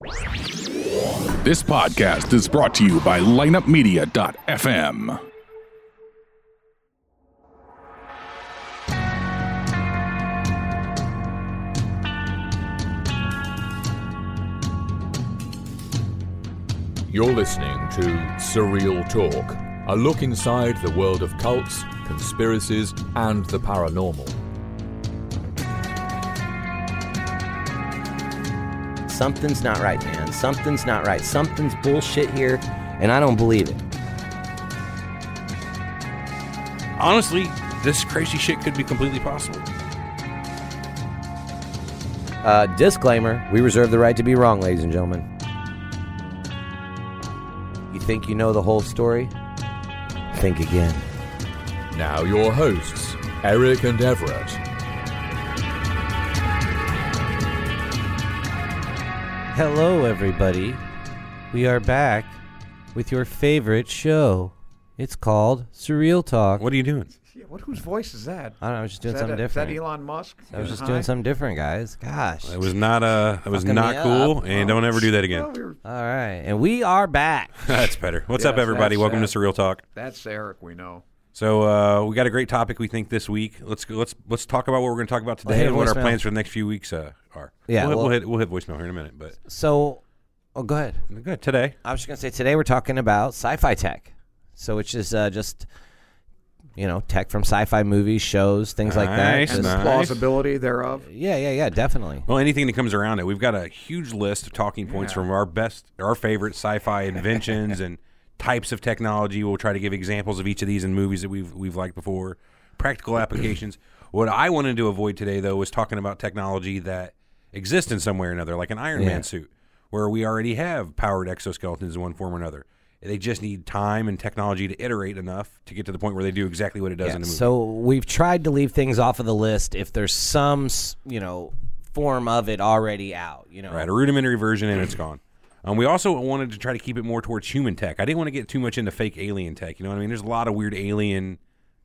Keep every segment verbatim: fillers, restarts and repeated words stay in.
This podcast is brought to you by lineup media dot f m. You're listening to Surreal Talk, a look inside the world of cults, conspiracies, and the paranormal. Something's not right, man. Something's not right. Something's bullshit here, and I don't believe it. Honestly, this crazy shit could be completely possible. Uh, disclaimer, we reserve the right to be wrong, ladies and gentlemen. You think you know the whole story? Think again. Now your hosts, Eric and Everett. Hello, everybody. We are back with your favorite show. It's called Surreal Talk. What are you doing? Yeah, what? Whose voice is that? I don't know. I was just doing is something that, different. Is that Elon Musk? I was just Hi. doing something different, guys. Gosh. It was not uh it was Fucking not me cool, up. and don't ever do that again. Well, we were- All right. And we are back. That's better. What's Yes, up, everybody? that's- Welcome that's- to Surreal Talk. That's Eric. We know. So uh, we got a great topic we think this week. Let's go, let's let's talk about what we're going to talk about Well, today hit and what our voicemail. plans for the next few weeks uh, are. Yeah, we'll, well- we'll hit we'll hit voicemail here in a minute, but So, oh, go ahead. good today. I was just going to say, today we're talking about sci-fi tech. So it's just, uh, just, you know, tech from sci-fi movies, shows, things like that. Nice, Just- nice. Plausibility thereof. Yeah, yeah, yeah, definitely. Well, anything that comes around it. We've got a huge list of talking points Yeah. from our best, our favorite sci-fi inventions and types of technology. We'll try to give examples of each of these in movies that we've we've liked before, practical applications. What I wanted to avoid today, though, was talking about technology that exists in some way or another, like an Iron Yeah. Man suit, where we already have powered exoskeletons in one form or another. They just need time and technology to iterate enough to get to the point where they do exactly what it does Yeah, in the movie. so we've tried to leave things off of the list if there's some, s- you know, form of it already out, you know. Right, a rudimentary version and it's gone. Um, we also wanted to try to keep it more towards human tech. I didn't want to get too much into fake alien tech. You know what I mean? There's a lot of weird alien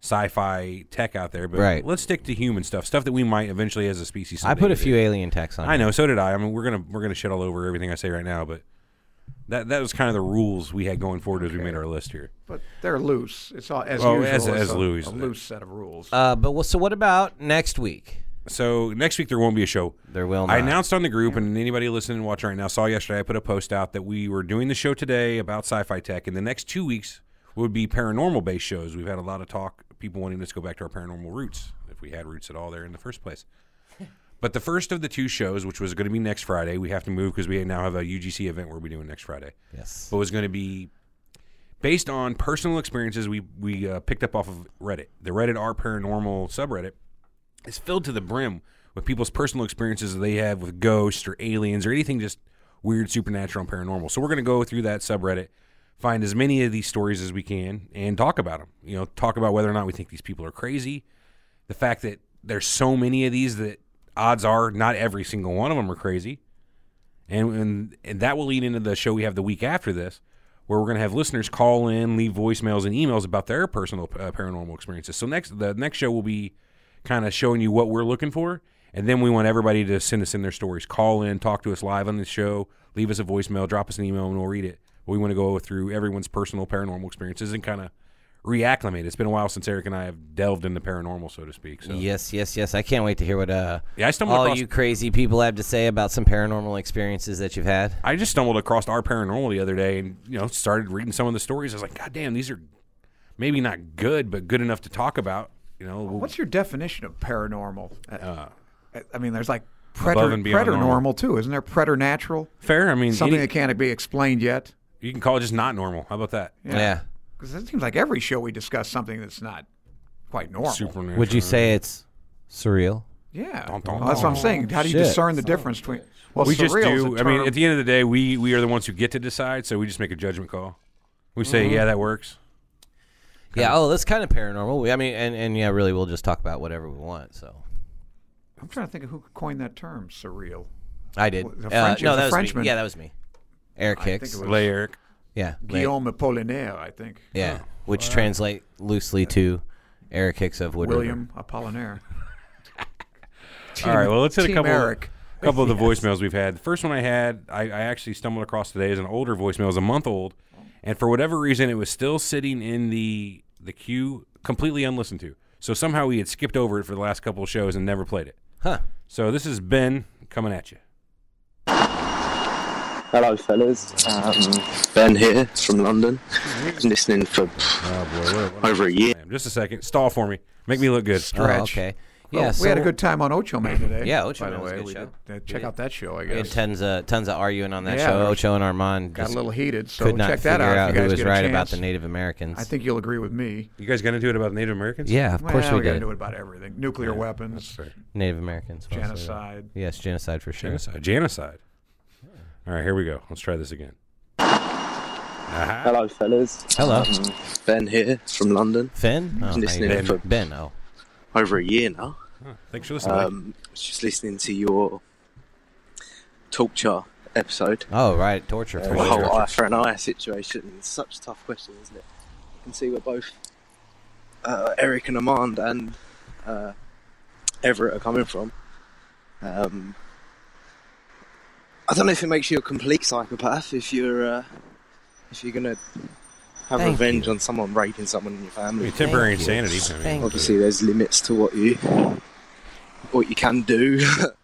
sci-fi tech out there, but Right. let's stick to human stuff, stuff that we might eventually as a species. I someday put a do. few alien techs on. I know, so did I. I mean, we're gonna we're gonna shit all over everything I say right now, but that that was kind of the rules we had going forward as we made our list here. But they're loose. It's all as Oh, usual. as- it's as a, loose. a loose set of rules. Uh, but well, so what about next week? So next week there won't be a show. There will not. I announced on the group, and anybody listening and watching right now saw yesterday, I put a post out that we were doing the show today about sci-fi tech, and the next two weeks would be paranormal-based shows. We've had a lot of talk, people wanting us to go back to our paranormal roots, if we had roots at all there in the first place. But the first of the two shows, which was going to be next Friday, we have to move because we now have a U G C event we're be doing next Friday. Yes. But was going to be based on personal experiences we we uh, picked up off of Reddit. The Reddit R Paranormal subreddit is filled to the brim with people's personal experiences that they have with ghosts or aliens or anything just weird, supernatural, and paranormal. So we're going to go through that subreddit, find as many of these stories as we can, and talk about them. You know, talk about whether or not we think these people are crazy. The fact that there's so many of these that odds are not every single one of them are crazy. And, and and that will lead into the show we have the week after this, where we're going to have listeners call in, leave voicemails and emails about their personal uh, paranormal experiences. So next, the next show will be kind of showing you what we're looking for, and then we want everybody to send us in their stories. Call in, talk to us live on the show, leave us a voicemail, drop us an email, and we'll read it. We want to go through everyone's personal paranormal experiences and kind of reacclimate. It's been a while since Eric and I have delved into paranormal, so to speak. So. Yes, yes, yes. I can't wait to hear what uh, Yeah, I stumbled all across. you crazy people have to say about some paranormal experiences that you've had. I just stumbled across our paranormal the other day, and you know, started reading some of the stories. I was like, God damn, these are maybe not good, but good enough to talk about. You know, What's your definition of paranormal? uh, I- I mean, there's like Above predator, and beyond predator normal. normal too, isn't there? Preternatural, fair? I mean, something any- that can't be explained yet. you can call it just not normal. How about that? Yeah. Because it seems like every show we discuss something that's not quite normal. Supernatural. Would you say it's surreal? Yeah, Dun, dun, Well, that's what I'm dun. saying. How do you Shit. discern the difference between? Well, we just surreal is a do. I mean, term- at the end of the day, we we are the ones who get to decide, so we just make a judgment call. We say, Mm-hmm. yeah, that works. Yeah. Oh, that's kind of paranormal. We- I mean, and, and yeah, really, we'll just talk about whatever we want. So I'm trying to think of who coined that term, surreal. I did. The Uh, French- no, the that was Frenchman. me. Yeah, that was me. Eric I think Hicks. it was- Lay Eric. Yeah. Lay- Guillaume Apollinaire, I think. Yeah. Which translate loosely to Eric Hicks of Wood River. William Apollinaire. All right, well, let's hit a Team couple. Eric. A couple of the voicemails we've had. The first one I had, I, I actually stumbled across today, is an older voicemail. It was a month old, and for whatever reason, it was still sitting in the the queue, completely unlistened to. So somehow we had skipped over it for the last couple of shows and never played it. Huh. So this is Ben coming at you. Hello, fellas. Um, Ben here from London. Been listening for Oh, boy, over a year. Just a second. Stall for me. Make me look good. Stretch. Oh, okay. Well, Yeah, we so had a good time on Ocho Man today. Yeah, Ocho by Man the was a way. good We show. did, uh, check out that show, I we had guess. tons of tons of arguing on that Yeah, show. there was- Ocho and Armand Got a just little heated, so could not check that figure out out if you who guys was get a right about chance. the Native Americans. I think you'll agree with me. You guys got into it about Native Americans? Yeah, of course well, we we got did. into it about everything. Nuclear weapons, Native Americans. mostly. genocide. Yes, genocide for sure. Genocide. Genocide. All right, here we go. Let's try this again. Uh-huh. Hello, fellas. Hello. Um, Ben here from London. Finn? Oh, Been listening how you doing? for Ben, oh. over a year now. Oh, thanks for listening. Um, was just listening to your torture episode. Oh, right. Torture. The For whole sure. eye for an eye situation. It's such a tough question, isn't it? You can see where both uh, Eric and Armand and uh, Everett are coming from. Um, I don't know if it makes you a complete psychopath if you're uh, if you're gonna have Thank revenge you. on someone raping someone in your I family. mean, temporary Thank you. insanity. I mean, Thank Obviously, there's limits to what you what you can do,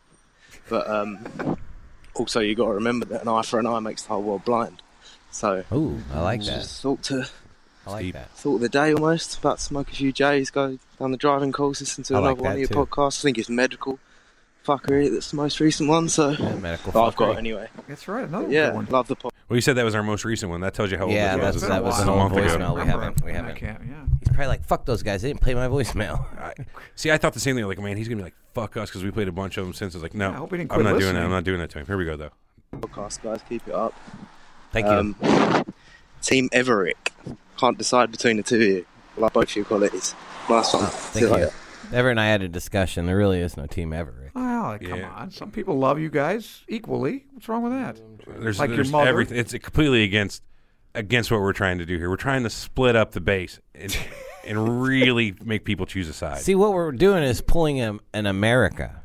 but um, also you got to remember that an eye for an eye makes the whole world blind. So, Ooh, I like that. just thought to I like Deep. that. thought of the day almost. About to smoke a few J's, go down the driving course, listen to I like another one of that your too. podcasts. I think it's medical fuckery that's the most recent one. So, Yeah, medical well, I've got fuckery. it anyway. That's right. Another Yeah, good one. love the podcast. Well, you said that was our most recent one. That tells you how old Yeah, it was. that's- It's been that a was while. an a old month ago. voicemail. We Remember haven't. him. We I haven't. can't. Yeah. He's probably like, "Fuck those guys! They didn't play my voicemail." I, see, I thought the same thing. Like, man, he's gonna be like, "Fuck us," because we played a bunch of them since. I was like, no, Yeah, I hope he didn't I'm quit not doing that. listening. I'm not doing that to him. Here we go, though. podcast, guys. Keep it up. Thank you. Um, Team Everick. Can't decide between the two of you. Like both your qualities. Nice one. Oh, See thank you you. later. Everett and I had a discussion. There really is no team Everett. Well, come Yeah. on. Some people love you guys equally. What's wrong with that? There's, Like your there's mother? everything. It's completely against against what we're trying to do here. We're trying to split up the base and, and really make people choose a side. See, what we're doing is pulling an, an America.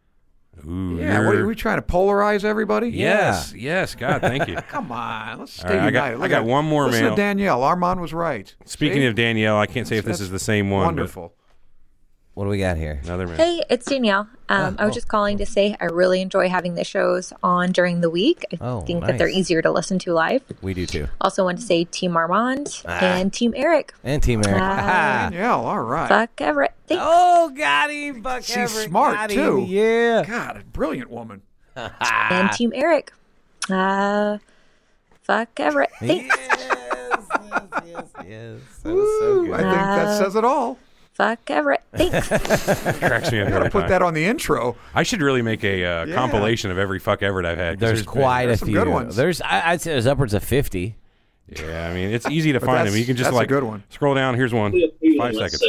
Ooh, Yeah. What, you're- are we trying to polarize everybody? Yes, yes. God, thank you. Come on. Let's stay All right, I got- united. I Look got at- one more listen mail. to Danielle. Armand was right. Speaking See? of Danielle, I can't say if this That's is the same one. Wonderful. What do we got here? But another man. Hey, it's Danielle. Um, I was oh. just calling to say I really enjoy having the shows on during the week. I Oh, think that they're nice. easier to listen to live. We do too. Also, want to say Team Armand Ah. and Team Eric. And Team Eric. Ah. Danielle, all right. Fuck Everett. Thanks. Oh, got him, Buck She's Everett. smart, got too. him. Yeah. God, a brilliant woman. And Team Eric. Uh, fuck Everett. Thanks. Yes, yes, yes, yes. That was so Ooh, I good. think that Uh, says it all. Fuck Everett. Thanks. Cracks me up every Put time. that on the intro. I should really make a uh, Yeah. compilation of every fuck Everett I've had. 'cause There's been- quite there's a some few. good ones. There's, I, I'd say there's upwards of fifty. Yeah, I mean, it's easy to But find them. that's- You can just that's a like good one. scroll down. Here's one. Five seconds.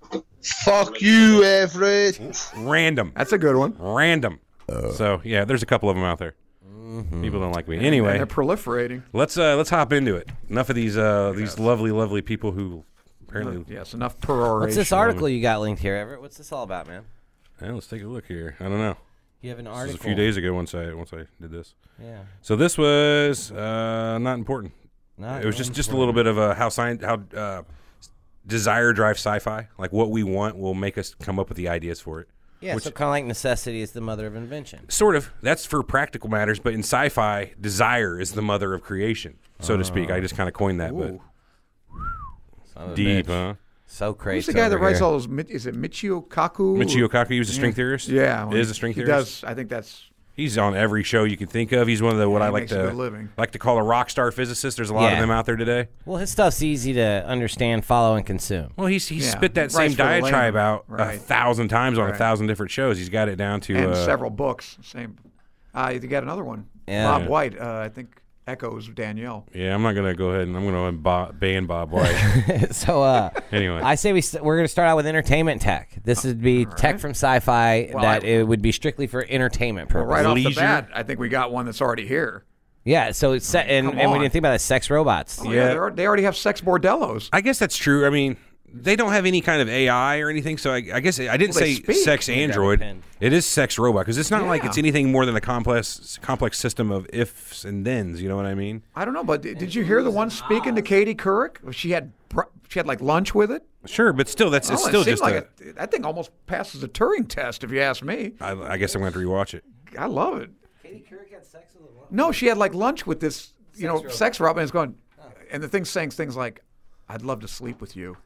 Fuck you, Everett. Random. That's a good one. Random. So yeah, there's a couple of them out there. People don't like me. And Anyway, they're proliferating. let's uh, let's hop into it. Enough of these uh, these lovely, lovely people who apparently. Yes, enough peroration. What's this article you got linked here, Everett? What's this all about, man? Yeah, let's take a look here. I don't know. You have an This article. was a few days ago once I once I did this. Yeah. So this was uh, not important. Not It was just, just a little bit of a how science how uh, desire drives sci-fi. Like what we want will make us come up with the ideas for it. Yeah, Which- so kind of like necessity is the mother of invention. Sort of. That's for practical matters, but in sci-fi, desire is the mother of creation, so to speak. I just kind of coined that, Ooh. Son of a but deep, bitch. huh? So crazy. Who's the guy that writes all those? Mi- Is it Michio Kaku? Michio Kaku, he was a string theorist. Yeah, well, is he- a string he theorist. does. I think that's. He's on every show you can think of. He's one of the what Yeah, I he like makes a to good living. like to call a rock star physicist. There's a lot of Yeah. them out there today. Well, his stuff's easy to understand, follow, and consume. Well, he's he's Yeah, spit that writes same for the diatribe layman. out a Right. thousand times on a Right. thousand different shows. He's got it down to And uh, several books. Same. Uh, you got another one. Yeah. Bob Yeah. White. Uh, I think echoes Danielle. Yeah, I'm not gonna go ahead and I'm gonna bo- ban Bob White. so, uh, Anyway. I say we st- we're going to start out with entertainment tech. This would be tech from sci-fi Well, that I- it would be strictly for entertainment Well, purposes. right off the Leisure. bat, I think we got one that's already here. Yeah, so it's se- and, Come and we on. didn't think about it, sex robots. Oh, Yeah. they're- they already have sex bordellos. I guess that's true. I mean, they don't have any kind of A I or anything. So I, I guess I didn't Well, they say speak. sex android. pen. It is sex robot because it's not like Yeah. it's anything more than a complex complex system of ifs and thens. You know what I mean? I don't know, but did did you hear the one speaking to Katie Couric? She had br- she had like lunch with it. Sure, but still, that's it's Oh, it still seemed just like a. a, that thing almost passes a Turing test, if you ask me. I, I guess I'm going to have to rewatch it. I love it. Katie Couric had sex with a No, she had like lunch with this, you know, sex robot, and it's going, and the thing's saying things like, "I'd love to sleep with you.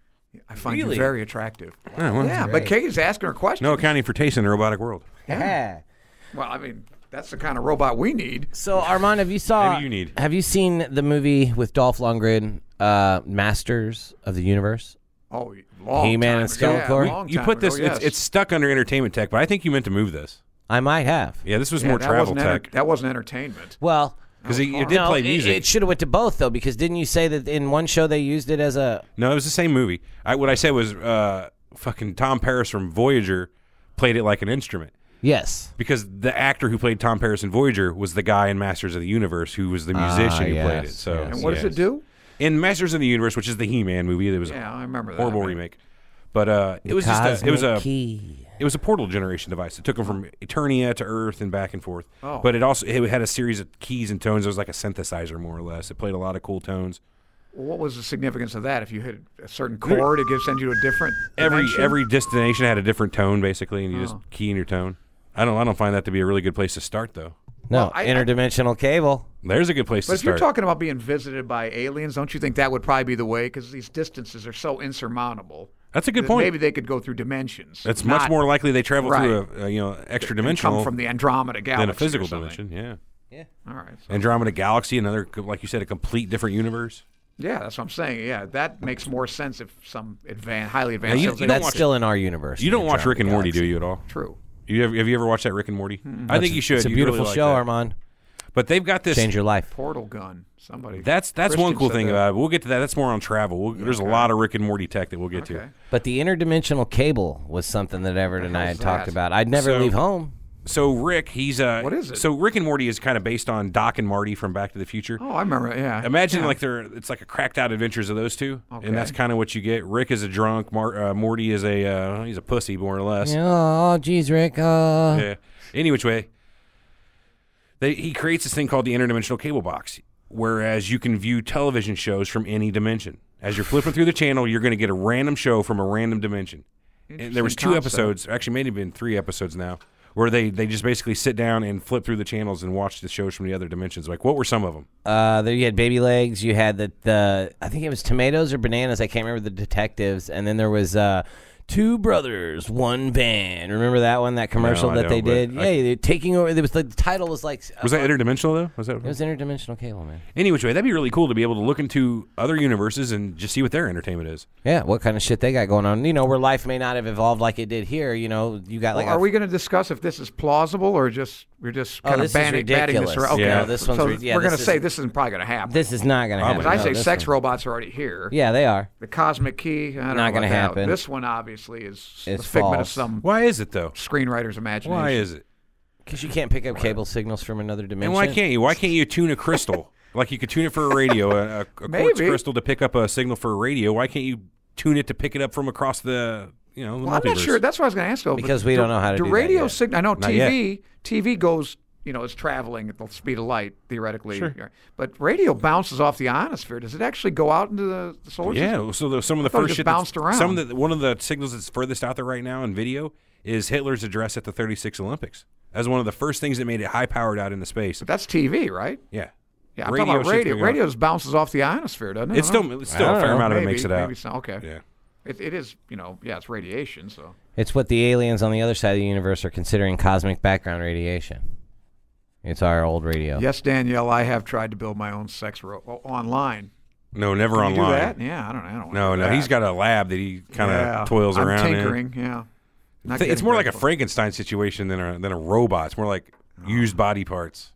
I find Really? you very attractive." Oh, well, Yeah, but Katie's asking her questions. No accounting for taste in the robotic world. Yeah. Well, I mean, that's the kind of robot we need. So Armand, have you saw? Maybe you need. Have you seen the movie with Dolph Lundgren, uh, Masters of the Universe? Oh, long He-Man time and ago. Skeletor? Yeah, long You time put this. ago, yes. It's, it's stuck under entertainment tech, but I think you meant to move this. I might have. Yeah, this was Yeah, more that travel wasn't enter- tech that wasn't entertainment. Well, because you did no, play it- music. It, should have went to both though, because didn't you say that in one show they used it as a? No, it was the same movie. I, what I said was uh, fucking Tom Paris from Voyager played it like an instrument. Yes. Because the actor who played Tom Paris in Voyager was the guy in Masters of the Universe who was the musician Ah, who played it. yes, So, yes. And what does yes. it do? In Masters of the Universe, which is the He-Man movie, it was Yeah, I remember a that. horrible remake. But uh, it was just a, it was Cosmic a key. it was a portal generation device. It took them from Eternia to Earth and back and forth. Oh. But it also it had a series of keys and tones. It was like a synthesizer more or less. It played a lot of cool tones. Well, what was the significance of that? If you hit a certain chord, it gives send you to a different Every dimension? every destination had a different tone basically, and you Oh. just key in your tone. I don't I don't find that to be a really good place to start though. No, Well, I- I- interdimensional cable. There's a good place But to if you're start. talking about being visited by aliens, don't you think that would probably be the way? Because these distances are so insurmountable. That's a good that point. Maybe they could go through dimensions. It's much not- more likely they travel Right. through a, a you know extra and dimensional come from the Andromeda galaxy than a or physical something. dimension. Yeah, All right. So- Andromeda Galaxy, another like you said, a complete different universe. yeah, that's what I'm saying. Yeah, that makes more sense if some advanced, highly you- advanced. you civilization- don't That's watch- still in our universe. You don't the watch Rick and Andromeda Morty, do Galaxy. you at all? True. You have, have you ever watched that Rick and Morty? I think you should. It's a You'd beautiful really like show, that. Armand. But they've got this. Change your life. Portal gun. Somebody. That's that's Christian one cool said thing that. about it. We'll get to that. That's more on travel. We'll, there's a lot of Rick and Morty tech that we'll get Okay. to. But the interdimensional cable was something that Everett and I had hell's talked that? about. I'd never So- leave home. So Rick, he's uh, What is it? So Rick and Morty is kind of based on Doc and Marty from Back to the Future. Oh, I remember. Yeah. Imagine Yeah. like they're it's like a cracked out adventures of those two, Okay. and that's kind of what you get. Rick is a drunk, Mar- uh, Morty is a uh, he's a pussy more or less. Oh, geez, Rick. Uh, Yeah. Any which way, they, he creates this thing called the interdimensional cable box, whereas you can view television shows from any dimension. As you're flipping through the channel, you're going to get a random show from a random dimension. And there was two Interesting concept. episodes, actually maybe been three episodes now, where they, they just basically sit down and flip through the channels and watch the shows from the other dimensions. Like, what were some of them? Uh, there you had baby legs. You had the, the I think it was tomatoes or bananas. I can't remember the detectives. And then there was uh, two brothers, one van. Remember that one? That commercial I that don't, they but did. I- Yeah, they're taking over. It was the title was like. Was that interdimensional though? Was that? It was interdimensional cable, man. Any which way, that'd be really cool to be able to look into other universes and just see what their entertainment is. Yeah, what kind of shit they got going on? You know, where life may not have evolved like it did here. You know, you got like. Well, a, are we going to discuss if this is plausible or just we're just Oh, kind this of is banning, batting this ridiculous. around? Okay. Yeah. No, this one's so re- yeah, we're going this to is- say this isn't probably going to happen. This is not going to happen. Because I No, say this sex one- robots are already here. Yeah, they are. The cosmic key, I don't Not know gonna about that. happen. This one obviously is It's a figment of false. some Why is it though? screenwriter's imagination. Why is it? Because you can't pick up cable signals from another dimension. And why can't you? Why can't you tune a crystal? Like you could tune it for a radio, a, a, a quartz Maybe. crystal to pick up a signal for a radio. Why can't you tune it to pick it up from across the, you know, the Well, I'm not multiverse? sure. That's what I was going to ask. Though. Because But we the- don't know how to the do that radio yet. signal. I know Not T V. T V goes. You know, is traveling at the speed of light theoretically. Sure. But radio bounces off the ionosphere. Does it actually go out into the, the solar system? Yeah. So the, some of the thought it first just shit that's- bounced around. Some of the, one of the signals that's furthest out there right now in video is Hitler's address at the thirty-six Olympics. That's one of the first things that made it high powered out into space. But that's T V, right? Yeah. Yeah, I'm Radio talking about shit's radio. going on. Radio just bounces off the ionosphere, doesn't it? It's I don't still know. it's still I a don't fair know. amount of it maybe, makes it out. maybe so. Okay. Yeah. It, it is, you know, yeah, it's radiation. So It's what the aliens on the other side of the universe are considering cosmic background radiation. It's our old radio. yes, Danielle, I have tried to build my own sex ro- oh, online. No, never Can you online. do that? Yeah, I don't know. I don't No, wanna do no. that. He's got a lab that he kind of Yeah, toils I'm around in. tinkering. Yeah. Not Th- It's getting more very like a close. Frankenstein situation than a than a robot. It's more like used body parts.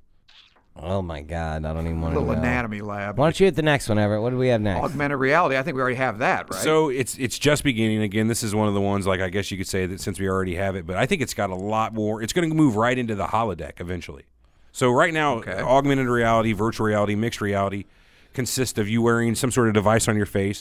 Oh my God, I don't even want to little know. anatomy lab. Why don't you hit the next one, Everett? What do we have next? Augmented reality. I think we already have that, right? So it's it's just beginning. Again, this is one of the ones like I guess you could say that since we already have it, but I think it's got a lot more. It's going to move right into the holodeck eventually. So right now, Okay. augmented reality, virtual reality, mixed reality consists of you wearing some sort of device on your face,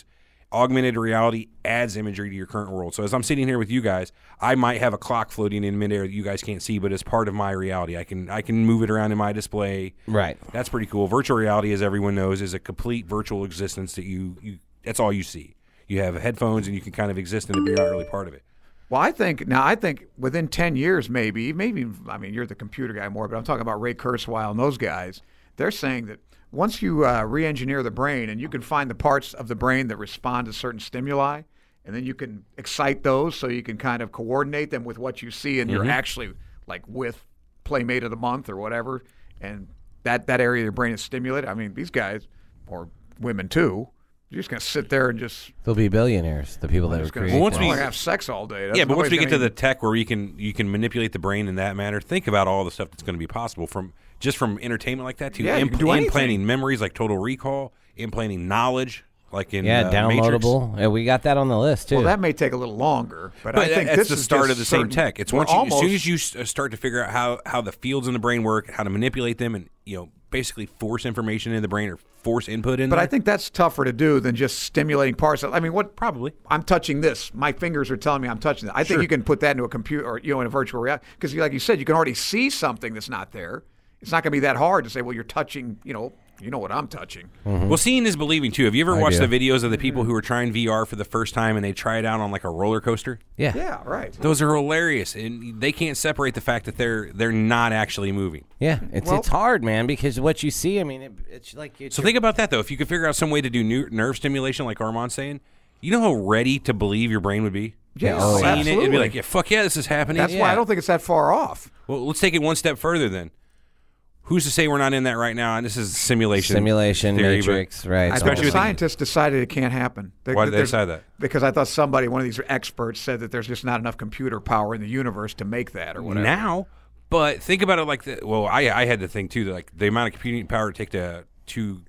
augmented reality adds imagery to your current world. So as I'm sitting here with you guys, I might have a clock floating in midair that you guys can't see, but it's part of my reality. I can I can move it around in my display. Right. That's pretty cool. Virtual reality, as everyone knows, is a complete virtual existence that you, you that's all you see. You have headphones and you can kind of exist in it, but you're not really part of it. Well, I think now. I think within ten years, maybe, maybe. I mean, you're the computer guy more, but I'm talking about Ray Kurzweil and those guys. They're saying that once you uh, re-engineer the brain and you can find the parts of the brain that respond to certain stimuli, and then you can excite those, so you can kind of coordinate them with what you see, and mm-hmm. you're actually like with Playmate of the Month or whatever, and that that area of your brain is stimulated. I mean, these guys or women too. You're just going to sit there and just... They'll be billionaires, the people that are creating. Well, once we have sex all day. That's yeah, but once we get to even... the tech where you can you can manipulate the brain in that manner, think about all the stuff that's going to be possible from just from entertainment like that to yeah, imp- do implanting memories like Total Recall, implanting knowledge like in yeah, uh, downloadable. Matrix. Yeah, we got that on the list too. Well, that may take a little longer, but, but I think that's this the is start just of the certain, same tech. It's once you, almost, as soon as you start to figure out how how the fields in the brain work, how to manipulate them, and you know basically force information in the brain or force input in but there. I think that's tougher to do than just stimulating parts. I mean, what probably I'm touching this. My fingers are telling me I'm touching that. I think sure. you can put that into a computer or you know in a virtual reality because, like you said, you can already see something that's not there. It's not going to be that hard to say, well, you're touching. You know, you know what I'm touching. Mm-hmm. Well, seeing is believing too. Have you ever I watched do. the videos of the people who are trying V R for the first time and they try it out on like a roller coaster? Yeah, yeah, right. Those are hilarious, and they can't separate the fact that they're they're not actually moving. Yeah, it's well, it's hard, man, because what you see, I mean, it, it's like it's so think about that though. If you could figure out some way to do new nerve stimulation, like Armand's saying, you know how ready to believe your brain would be. Yeah, oh, seeing absolutely. it, it'd be like, yeah, fuck yeah, this is happening. That's yeah. why I don't think it's that far off. Well, let's take it one step further then. Who's to say we're not in that right now? And this is simulation, simulation, theory, Matrix, right? I Especially think with the the- scientists decided it can't happen. They, Why did they there's- decide that? Because I thought somebody, one of these experts, said that there's just not enough computer power in the universe to make that or whatever. Now, but think about it like the, well, I I had to think too that like the amount of computing power to take to to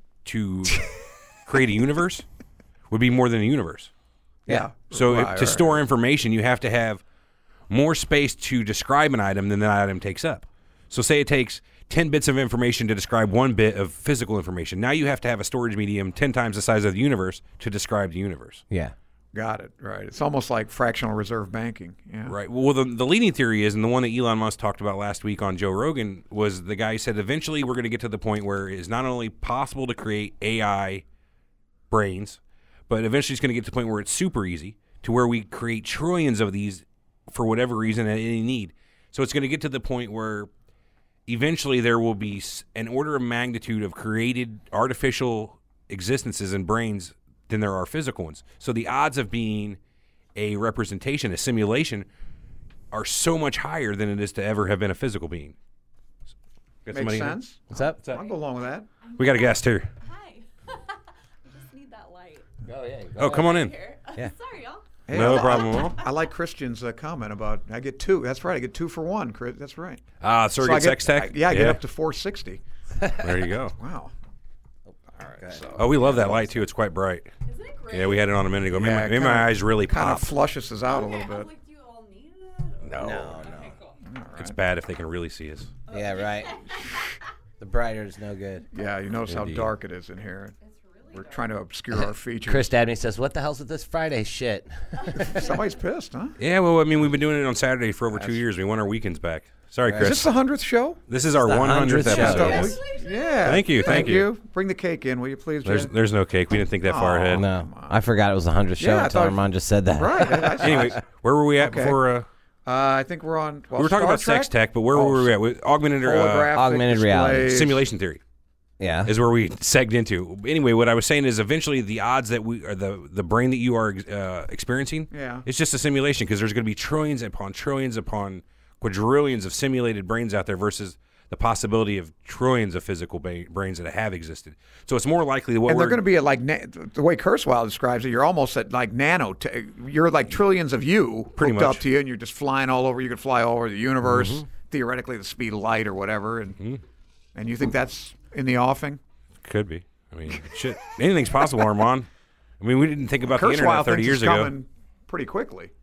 to create a universe would be more than a universe. Yeah. So Right, if, to right, store right. information, you have to have more space to describe an item than that item takes up. So say it takes ten bits of information to describe one bit of physical information. Now you have to have a storage medium ten times the size of the universe to describe the universe. Yeah. Got it. Right. It's almost like fractional reserve banking. Yeah. Right. Well, the, the leading theory is, and the one that Elon Musk talked about last week on Joe Rogan, was the guy said eventually we're going to get to the point where it is not only possible to create A I brains, but eventually it's going to get to the point where it's super easy to where we create trillions of these for whatever reason at any need. So it's going to get to the point where eventually there will be s- an order of magnitude of created artificial existences and brains than there are physical ones. So the odds of being a representation, a simulation, are so much higher than it is to ever have been a physical being. Got Makes somebody in? sense. What's up? What's up? I'll go along with that. We got a guest here. Hi. I just need that light. Oh yeah. Oh, come on in. Here. Yeah. Sorry, y'all. Hey, No I- problem at all. I like Christian's uh, comment about I get two. That's right. I get two for one. Chris. That's right. Ah, So surrogate I get, sex tech? I- yeah, I get up to four sixty. There you go. Wow. All right. So Oh, we love that light, too. It's quite bright. Isn't it great? Yeah, we had it on a minute ago. Maybe, Yeah, my, it maybe my kinda- eyes really kind of popped. flushes us out a Okay, little I was bit. like, do you all need it? No. No, Okay, cool. It's bad if they can really see us. Yeah, right. The brighter is no good. Yeah, you notice Indeed. how dark it is in here. It's really We're dark. trying to obscure our features. Chris Dabney says, "What the hell's with this Friday shit?" Somebody's pissed, huh? Yeah, well, I mean, we've been doing it on Saturday for over two years. We want our weekends back. Sorry, Is Chris. this the hundredth show? This is our the one hundredth hundredth show, episode. yes. Yeah. Thank you, thank you. Bring the cake in, will you please, There's Jen? there's no cake. We didn't think that far Aw. ahead. No, I forgot it was the hundredth show Yeah, I until thought- Armand just said that. Right. I, I, Anyway, where were we at Okay. before? Uh, Uh, I think we're on. Well, we were talking Star about sex Trek? tech, but where Oh, were we at? With augmented uh, holographic Augmented reality. displays. simulation theory Yeah. is where we segged into. Anyway, what I was saying is eventually the odds that we or the the brain that you are uh, experiencing, Yeah. it's just a simulation because there's going to be trillions upon trillions upon quadrillions of simulated brains out there versus the possibility of trillions of physical ba- brains that have existed. So it's more likely that what And we're they're going to be at like na- the way Kurzweil describes it. You're almost at like nano. T- you're like trillions of you Pretty hooked much. up to you, and you're just flying all over. You could fly all over the universe, theoretically the speed of light or whatever. And and you think that's in the offing? could be. I mean, shit, anything's possible, Armand. I mean, we didn't think about the Kurzweil internet thirty thinks years it's ago. coming pretty quickly.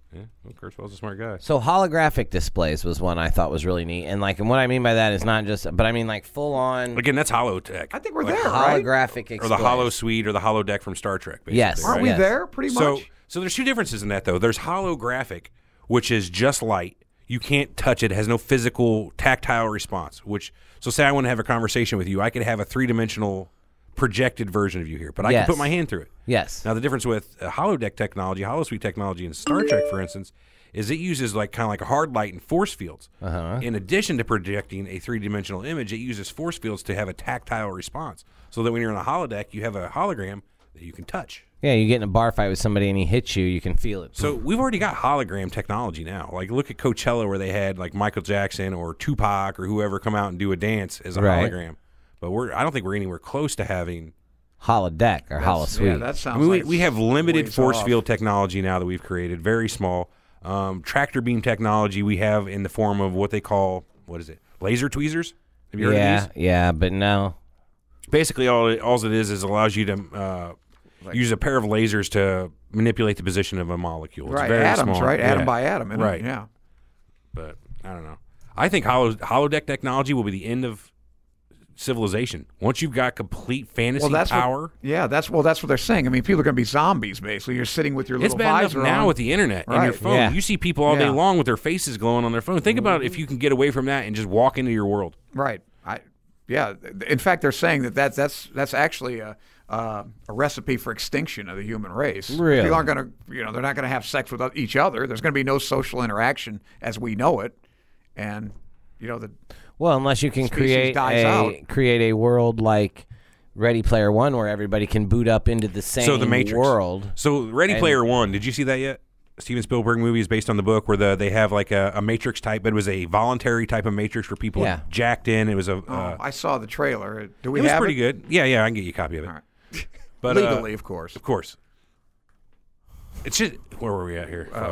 Yeah, well, Kurzweil's a smart guy. So holographic displays was one I thought was really neat, and like, and what I mean by that is not just, but I mean like full on. Again, that's holotech. I think we're Like there, right? holographic Or the holo suite or the holodeck from Star Trek. Basically, Yes. Aren't right? we Yes. there pretty So, much? so there's two differences in that, though. There's holographic, which is just light. You can't touch it. It has no physical, tactile response. Which, so say I want to have a conversation with you. I could have a three-dimensional projected version of you here, but I Yes. can put my hand through it. Yes. Now, the difference with uh, holodeck technology, holosuite technology in Star Trek, for instance, is it uses like kind of like a hard light and force fields. Uh-huh. In addition to projecting a three-dimensional image, it uses force fields to have a tactile response, so that when you're in a holodeck, you have a hologram that you can touch. Yeah, you get in a bar fight with somebody and he hits you, you can feel it. So we've already got hologram technology now. Like look at Coachella where they had like Michael Jackson or Tupac or whoever come out and do a dance as a Right. hologram. But we're I don't think we're anywhere close to having. holodeck or holosuite. Yeah, that I sounds mean, we, like we have limited ways force off. field technology now that we've created, very small. Um, tractor beam technology we have in the form of what they call what is it? Laser tweezers. Have you heard yeah, of these? yeah, but no. Basically, all it, all it is is allows you to uh, use a pair of lasers to manipulate the position of a molecule. It's Right, very atoms, small. right? Atom Yeah. by atom, isn't it? Right. Yeah. But I don't know. I think holo, holodeck technology will be the end of civilization. Once you've got complete fantasy Well, that's power, What, yeah, that's well, that's what they're saying. I mean, people are going to be zombies. Basically, you're sitting with your it's little bad enough visor now on. with the internet and your Right. phone. Yeah. You see people all day Yeah. long with their faces glowing on their phone. Think about if you can get away from that and just walk into your world. Right. I, yeah. In fact, they're saying that that's that's that's actually a uh, a recipe for extinction of the human race. Really? People aren't going to, you know, they're not going to have sex with each other. There's going to be no social interaction as we know it, and you know the. Well, unless you can Species create dies a out. create a world like Ready Player One where everybody can boot up into the same So the Matrix world. So Ready And- Player One, did you see that yet? Steven Spielberg movie is based on the book where the they have like a, a Matrix type, but it was a voluntary type of Matrix where people Yeah. jacked in. It was a. Oh, Uh, I saw the trailer. Do we it was have pretty it? good. Yeah, yeah, I can get you a copy of it. All right. But uh, Legally, of course. of course. It's just where were we at here? Uh, Fuck.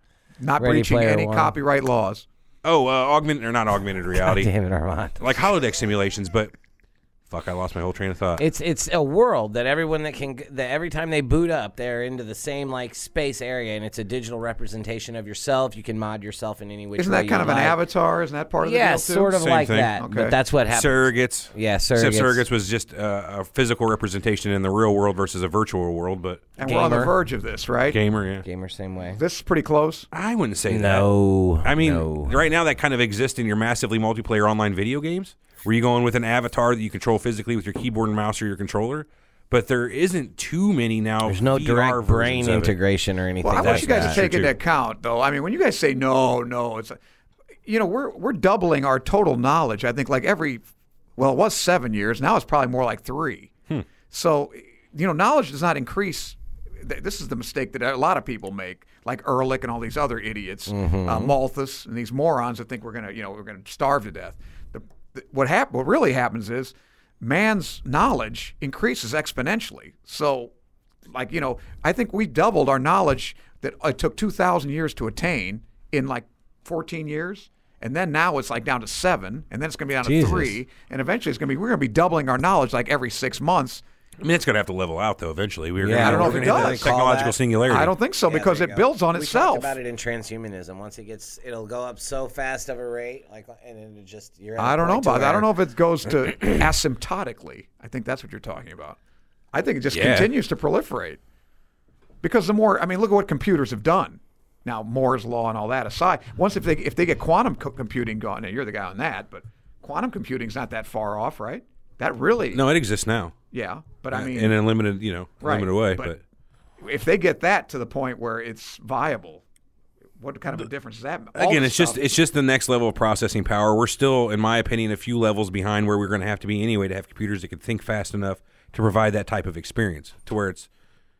not Ready breaching Player any One. copyright laws. oh, uh, augmented or not augmented reality, Damn it, Armand. like holodeck simulations. But fuck, I lost my whole train of thought. It's it's a world that everyone that can that every time they boot up, they're into the same like space area, and it's a digital representation of yourself. You can mod yourself in any which Isn't way that kind you of an like. avatar? Isn't that part of the Yeah, deal too? sort of Same like thing. that. Okay. But that's what happens. Surrogates. Yeah, Except surrogates. surrogates was just uh, a physical representation in the real world versus a virtual world. But And we're on the Gamer. verge of this, right? gamer, yeah. Gamer same way. This is pretty close. I wouldn't say that. No, I mean, no. right now that kind of exists in your massively multiplayer online video games, where you go in with an avatar that you control physically with your keyboard and mouse or your controller. But there isn't too many now. There's no V R direct brain versions of it. integration or anything. Well, I like want you guys that. to take True, into too. account, though. I mean, when you guys say no, no, it's, you know, we're we're doubling our total knowledge. I think like every, well, it was seven years. Now it's probably more like three. Hmm. So, you know, knowledge does not increase. Th- This is the mistake that a lot of people make, like Ehrlich and all these other idiots, Mm-hmm. uh, Malthus and these morons that think we're gonna, you know, we're gonna starve to death. The, the, what hap- What really happens is man's knowledge increases exponentially. So, like, you know, I think we doubled our knowledge that it took two thousand years to attain in like fourteen years. And then now it's like down to seven, and then it's going to be down Jesus. to three, and eventually it's going to be we're going to be doubling our knowledge like every six months. I mean, it's going to have to level out, though, eventually. We're Yeah, gonna, I don't know we're if it gonna hit does. that technological Call that- singularity. I don't think so Yeah, because there it you go. builds on we itself. talked about it in transhumanism. Once it gets, it'll go up so fast of a rate, like, and it just you're. At a I don't know point to about that. I don't know where- if it goes to asymptotically. I think that's what you're talking about. I think it just Yeah. continues to proliferate because the more, I mean, look at what computers have done. Now, Moore's law and all that aside, once if they if they get quantum co- computing going, now you're the guy on that, but quantum computing's not that far off, right? That really, No, it exists now. yeah. But I mean, in a limited, you know, right, limited way. But, if they get that to the point where it's viable, what kind of a difference is that? All again, this it's just stuff- it's just the next level of processing power. We're still, in my opinion, a few levels behind where we're going to have to be anyway to have computers that can think fast enough to provide that type of experience to where it's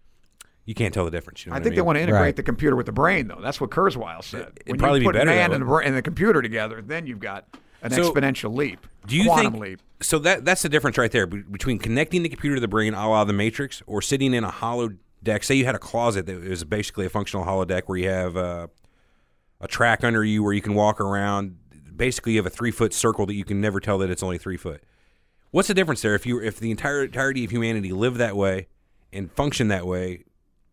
you can't tell the difference. You know I what think I they mean? want to integrate Right. the computer with the brain, though. That's what Kurzweil said. It'd when probably you be put better man that and the, way. bra- and the computer together, then you've got an So, exponential leap, Do you quantum think leap. so? That that's the difference right there be- between connecting the computer to the brain, a la the Matrix, or sitting in a hollow deck. Say you had a closet that was basically a functional holodeck where you have uh, a track under you where you can walk around. Basically, you have a three foot circle that you can never tell that it's only three foot. What's the difference there? If you if the entire entirety of humanity lived that way and functioned that way,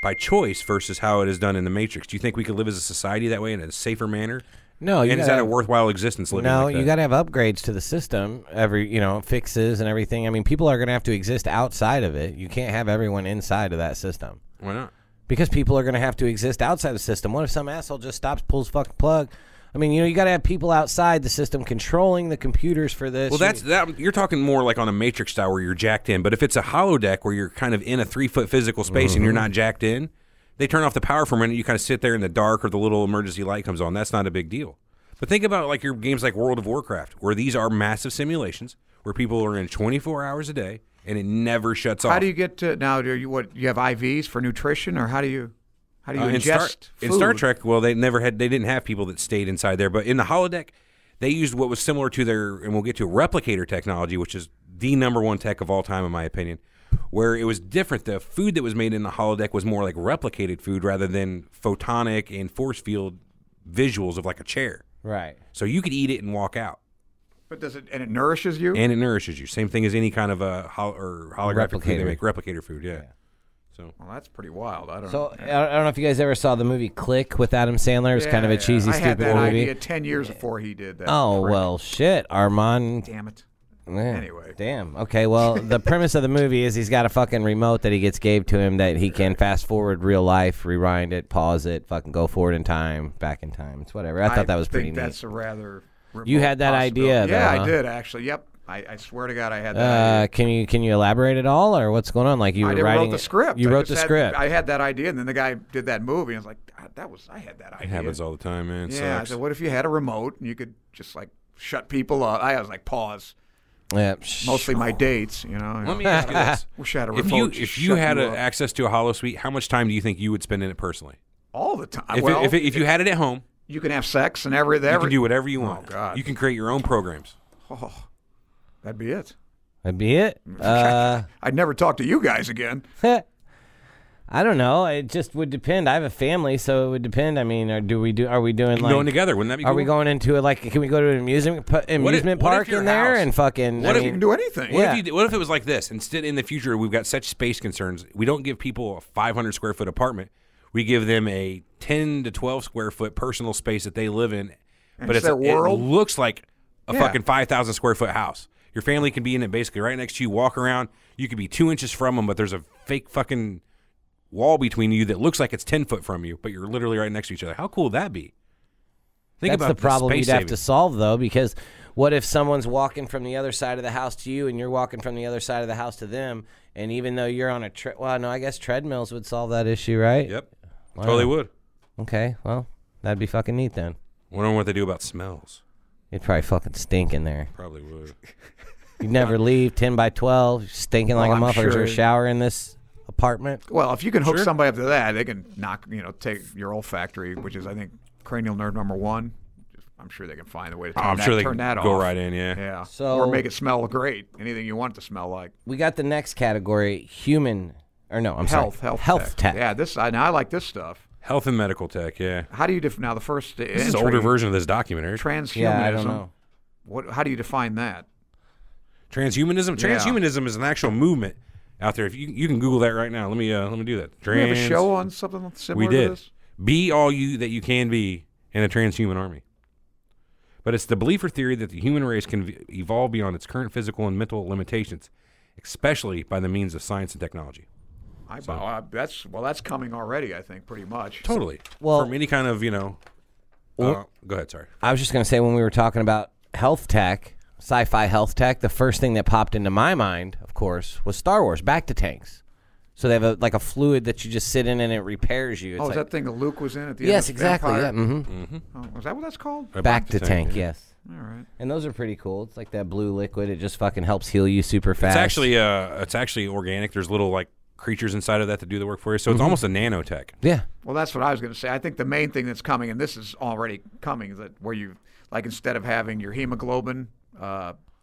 by choice versus how it is done in the Matrix. Do you think we could live as a society that way in a safer manner? No, you and is gotta that a have- worthwhile existence living No, like that? you got to have upgrades to the system, every you know, fixes and everything. I mean, people are going to have to exist outside of it. You can't have everyone inside of that system. Why not? Because people are going to have to exist outside the system. What if some asshole just stops, pulls fucking plug? I mean, you know, you got to have people outside the system controlling the computers for this. Well, that's that. You're talking more like on a Matrix style where you're jacked in. But if it's a holodeck where you're kind of in a three foot physical space and you're not jacked in, they turn off the power for a minute. You kind of sit there in the dark, or the little emergency light comes on. That's not a big deal. But think about like your games like World of Warcraft, where these are massive simulations where people are in twenty-four hours a day and it never shuts off. How do you get to now? Do you what? You have I Vs for nutrition, or how do you how do you Uh, ingest in, Star, food? in Star Trek, well, they never had, they didn't have people that stayed inside there. But in the holodeck, they used what was similar to their, and we'll get to replicator technology, which is the number one tech of all time, in my opinion, where it was different. The food that was made in the holodeck was more like replicated food rather than photonic and force field visuals of like a chair. Right. So you could eat it and walk out. But does it and it nourishes you? And it nourishes you. Same thing as any kind of a hol- or holographic food they Replicator. make. Replicator food, yeah. Yeah. So Well, that's pretty wild. I don't So know. I don't I don't know if you guys ever saw the movie Click with Adam Sandler. It was kind of a Yeah, cheesy, I had stupid that movie. idea ten years before he did that. Oh prick. well, shit, Armand. Damn it. Yeah. Anyway. Damn. Okay. Well, the premise of the movie is he's got a fucking remote that he gets gave to him that he can fast forward real life, rewind it, pause it, fucking go forward in time, back in time. It's whatever. I thought that was pretty think neat. that's a rather. You remote had that possibility. idea, though, Yeah, huh? I did actually. Yep. I, I swear to God, I had that Uh, idea. can you can you elaborate at all, or what's going on? Like you I were didn't writing wrote the it- script. You I wrote just the had- script. I had that idea, and then the guy did that movie, and I was like, "God, that was I had that idea. it happens all the time, man. It Yeah. I sucks. said, what if you had a remote and you could just like shut people up? I was like, pause. yeah. Mostly my dates, you know. Let me ask you this. Wish I had a If remote. you to if you shut had you a, up. access to a holosuite, how much time do you think you would spend in it personally? all the time. If, well, it, if, it, if you had it at home, you can have sex and everything. you every, can do whatever you want. Oh God, You can create your own programs. Oh, that'd be it. That'd be it. Uh, I'd never talk to you guys again. I don't know. It just would depend. I have a family, so it would depend. I mean, or do we do? Are we doing like? Going together, wouldn't that be Are cool? we going into it like? Can we go to an amusement pu- amusement what if park your in there house- and fucking? what I if You mean, can do anything. What, Yeah. if you, did- what if it was like this? Instead, in the future, we've got such space concerns. We don't give people a five hundred square foot apartment. We give them a ten to twelve square foot personal space that they live in. And but it's it's their a- world? It looks like a Yeah. fucking five thousand square foot house. Your family can be in it basically right next to you. Walk around. You could be two inches from them, but there's a fake fucking wall between you that looks like it's ten foot from you, but you're literally right next to each other. How cool would that be? Think That's about the problem space you'd have saving. to solve, though, because what if someone's walking from the other side of the house to you, and you're walking from the other side of the house to them, and even though you're on a tre- well, no, I guess treadmills would solve that issue, right? Yep. Wow. Totally would. Okay, well, that'd be fucking neat then. Wondering what they do about smells. You'd probably fucking stink in there. Probably would. You'd never leave ten by twelve, stinking like Oh, a I'm motherfucker. Is there a sure. shower in this apartment? Well, if you can hook Sure. somebody up to that, they can knock, you know, take your olfactory, which is, I think, cranial nerve number one. I'm sure they can find a way to turn Oh, I'm that, sure they turn can that go off. right in, yeah. Yeah. So- or make it smell great. Anything you want it to smell like. We got the next category, human, or no, I'm health, sorry, health, health tech. Yeah, this I, now I like this stuff. Health and medical tech, yeah. How do you def- now the first This is an entry, older version of this documentary. transhumanism? Yeah, I don't know. What? How do you define that? Transhumanism. Yeah. Transhumanism is an actual movement out there. If you you can Google that right now. Let me uh, let me do that. Do we have a Trans- show on something similar We to did. this? Be all you that you can be in a transhuman army. But it's the belief or theory that the human race can v- evolve beyond its current physical and mental limitations, especially by the means of science and technology. I, uh, that's well, that's coming already. I think pretty much. Totally. Well- from any kind of you know. Uh, go ahead. Sorry. I was just going to say, when we were talking about health tech, sci-fi health tech, the first thing that popped into my mind, of course, was Star Wars, back to tanks. So they have a, like a fluid that you just sit in and it repairs you. It's Oh, is like, that thing that Luke was in at the yes, end? of exactly. Vampire? Yeah, mm-hmm. Oh, is that what that's called? Uh, Back to tank, yeah. yes. All right. And those are pretty cool. It's like that blue liquid. It just fucking helps heal you super fast. It's actually uh, it's actually organic. There's little like creatures inside of that to do the work for you. So it's Mm-hmm. almost a nanotech. yeah. Well, that's what I was going to say. I think the main thing that's coming, and this is already coming, is that where you, like, instead of having your hemoglobin uh,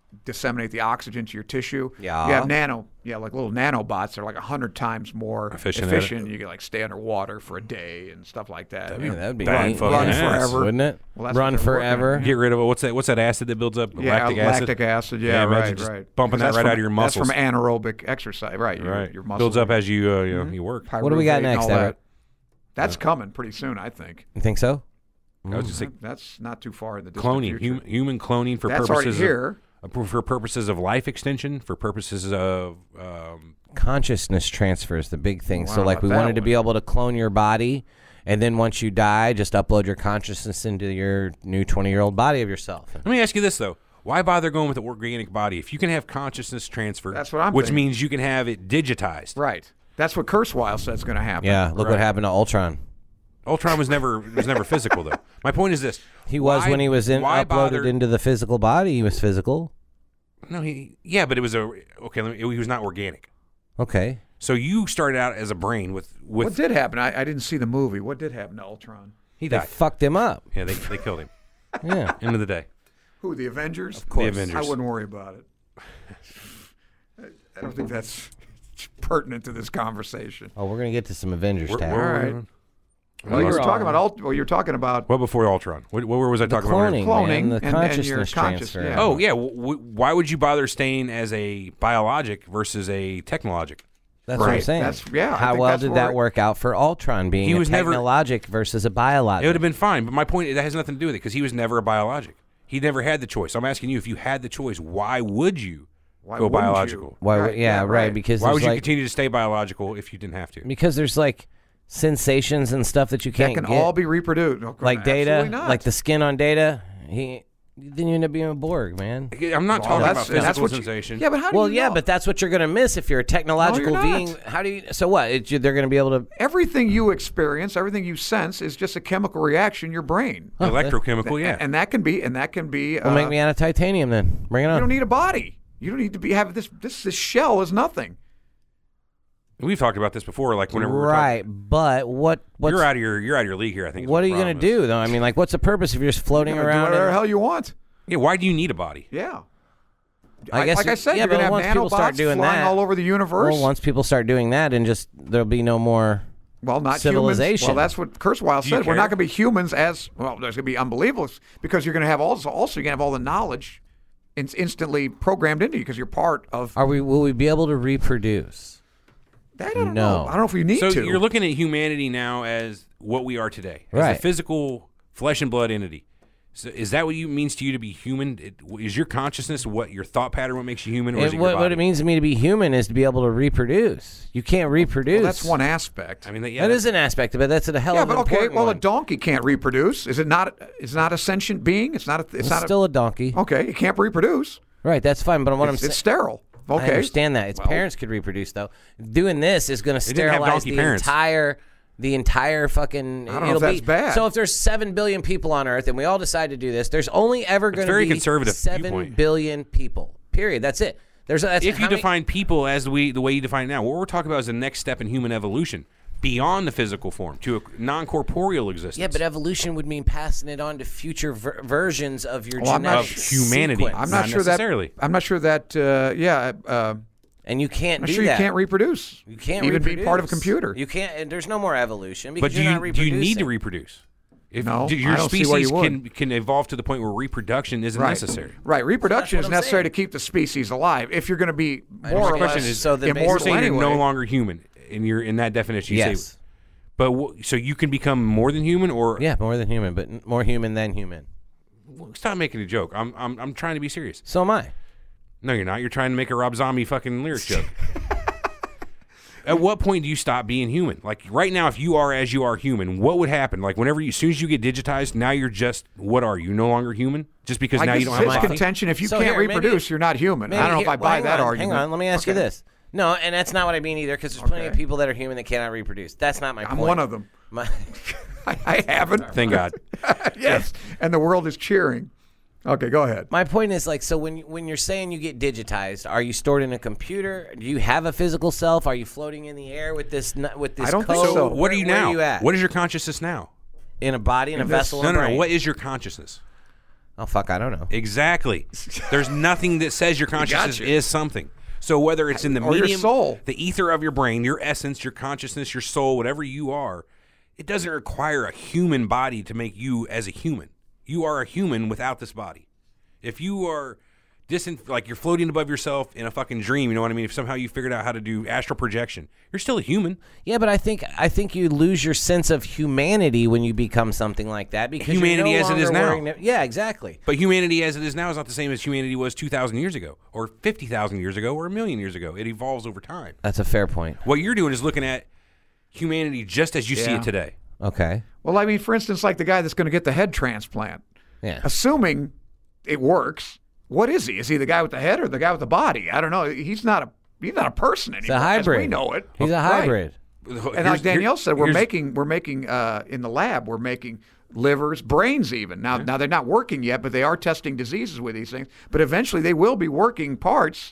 disseminate the oxygen to your tissue. Yeah. You have nano, yeah, like little nanobots. They're like a hundred times more Efficient at it. efficient. You can like stay underwater for a day and stuff like that. Yeah, that'd be Bad neat. fucking Run ass, forever, wouldn't it? Well, that's what Run they're forever. working Get rid of it. What's that? What's that acid that builds up? Yeah, lactic acid. lactic acid. Yeah, imagine right, just right. bumping 'Cause that that's right from- out of your muscles. That's from anaerobic exercise, right? Your, Right. Your muscles Builds up are- as you uh, you, know, you work. What do we got pyruvate and next, all Everett? that. That's coming pretty soon, I think. You think so? I was just say That's not too far in the distant cloning, future. hum, human cloning for That's already purposes here. of uh, for purposes of life extension, for purposes of um, Consciousness transfer is the big thing. Wow, so, like, about we that wanted to one. be able to clone your body, and then once you die, just upload your consciousness into your new twenty-year-old body of yourself. Let me ask you this though: why bother going with the organic body if you can have consciousness transfer? That's what I'm Which thinking. means you can have it digitized. Right. That's what Kurzweil said is going to happen. Yeah, look Right. what happened to Ultron. Ultron was never was never physical though. My point is this: He was why- when he was in why uploaded bother- into the physical body. He was physical. No, he yeah, but it was a okay. Let me, he was not organic. Okay. So you started out as a brain with with What did happen? I, I didn't see the movie. What did happen to Ultron? he They died. fucked him up. Yeah, they they killed him. Yeah. End of the day. Who, the Avengers? Of course. The Avengers. I wouldn't worry about it. I don't think that's pertinent to this conversation. Oh, we're gonna get to some Avengers We're- tab. we're- All right. Well, Well, you were We're talking on. about ult- well, you're talking about Well, before Ultron, what, what was I The talking cloning, about? man, Cloning the and- and consciousness your conscious- transfer. yeah. Oh yeah, w- w- why would you bother staying as a biologic versus a technologic? That's what I'm Right. saying. That's- yeah, I How think well that's did where- that work out for Ultron being He a was never- technologic versus a biologic? It would have been fine, but my point that has nothing to do with it because he was never a biologic. He never had the choice. I'm asking you, if you had the choice, why would you why go wouldn't you? biological? Why? Right, yeah, yeah, right. right. Because Why there's would you like, continue to stay biological if you didn't have to? Because there's like sensations and stuff that you That can't can get. all be reproduced. No, like Data, absolutely not. like the skin on Data. He then you end up being a Borg, man. I'm not Well, talking that's- about physical that's what you- sensation. Yeah, but how do Well, you yeah, know? but that's what you're gonna miss if you're a technological No, you're being. not. How do you? So what? It, they're gonna be able to. everything you experience, everything you sense, is just a chemical reaction in your brain. Electrochemical, yeah. And that can be, and that can be. Well, uh, make me out of titanium then. Bring it You on. don't need a body. You don't need to be have this. This this shell is nothing. We've talked about this before. Like whenever we're right, but what? talking, What's, you're out of your you're out of your league here. I think. is what are the you gonna problem is. do though? I mean, like, what's the purpose if you're just floating You know, do around? whatever the in- hell you want. Yeah, why do you need a body? Yeah. I guess like you- I said, yeah, you're gonna but have once people start nanobots doing flying that- all over the universe. Well, once people start doing that, and just there'll be no more. Well, not civilization. Humans. Well, that's what Kurzweil Do you said. We're care? not going to be humans as well. There's going to be unbelievable because you're going to have also also you're going to have all the knowledge in, instantly programmed into you because you're part of. Are we? Will we be able to reproduce? That I don't No. know. I don't know if we need So to. you're looking at humanity now as what we are today, as Right. a physical flesh and blood entity. So is that what it means to you to be human? It, is your consciousness what your thought pattern what makes you human, or is It- it what, your what body? it means to me to be human is to be able to reproduce. You can't reproduce. Well, that's one aspect. I mean, that, yeah, That that's- is an aspect of it. That's a hell yeah, of an but okay. important Well, one. a donkey can't reproduce. Is it not? It's not a sentient being. It's not. A, it's, It's not. still a donkey. A, okay, it can't reproduce. Right, that's fine. But what it's, I'm it's saying, sterile. I Okay, understand that. Its Well, parents could reproduce, though. Doing this is going to They didn't have sterilize donkey the parents. entire, the entire fucking. I don't know it'll if that's be, bad. So if there's seven billion people on Earth and we all decide to do this, there's only ever going to very be conservative seven viewpoint. billion people. Period. That's it. There's that's if you how many- define people as the way, the way you define it now, what we're talking about is the next step in human evolution beyond the physical form to a non-corporeal existence. Yeah, but evolution would mean passing it on to future ver- versions of your Well, I'm not genetic Of humanity. sequence. I'm not, Not sure necessarily. that. I'm not sure that. Uh, yeah. Uh, and you can't I'm do sure that. you can't reproduce. You can't even reproduce. be part of a computer. You can't. And there's no more evolution because but do you're you, not do you reproducing. need to reproduce? If No, do your I don't see why species you would. can can evolve to the point where reproduction isn't Right. necessary. Right. Reproduction That's is what I'm necessary saying. to keep the species alive. If you're going to be I more know. or My less question is, so the You're basic- immortal saying anyway. you're no longer human, and you're in that definition. You Yes. say, but w- so you can become more than human, or Yeah, more than human, but n- more human than human. stop making a joke. I'm I'm I'm trying to be serious. So am I. No, you're not. You're trying to make a Rob Zombie fucking lyrics joke. At what point do you stop being human? Like right now, if you are as you are human, what would happen? Like whenever you, as soon as you get digitized, now you're just what are you? No longer human, just because I now guess you don't his have a body? contention. If you So can't here, maybe- reproduce, you're not human. I Maybe don't know here- if I well, buy hang that on, argument. Hang on, let me ask you Okay. this. No, and that's not what I mean either, because there's plenty of Okay. people that are human that cannot reproduce. That's not my I'm point. one of them. My, I, I haven't. Thank God. Yes, and the world is cheering. Okay, go ahead. my point is like, so when when you're saying you get digitized, are you stored in a computer? Do you have a physical self? Are you floating in the air with this n- with this I don't think code? so. So Where- what are you Where now? Are you at? What is your consciousness now? In a body, in, a this- vessel, No, and a no, no. brain. What is your consciousness? Oh, fuck, I don't know. Exactly. There's nothing that says your consciousness Gotcha. is something. So whether it's in the Or your medium, soul. the ether of your brain, your essence, your consciousness, your soul, whatever you are, it doesn't require a human body to make you as a human. You are a human without this body. If you are distant, like you're floating above yourself in a fucking dream, you know what I mean? If somehow you figured out how to do astral projection, you're still a human. Yeah, but I think I think you lose your sense of humanity when you become something like that because Humanity you're no as it is longer now. wearing the- yeah, exactly. But humanity as it is now is not the same as humanity was two thousand years ago, or fifty thousand years ago, or a million years ago. It evolves over time. That's a fair point. What you're doing is looking at humanity just as you see Yeah. it today. Okay. Well, I mean, for instance, like the guy that's going to get the head transplant. Yeah. Assuming it works, what is he? Is he the guy with the head or the guy with the body? I don't know. He's not a he's not a person anymore. It's a hybrid. As we know it. He's a Right. hybrid. And like Danielle said, we're making we're making uh, in the lab we're making livers, brains even. Now now they're not working yet, but they are testing diseases with these things. But eventually they will be working parts.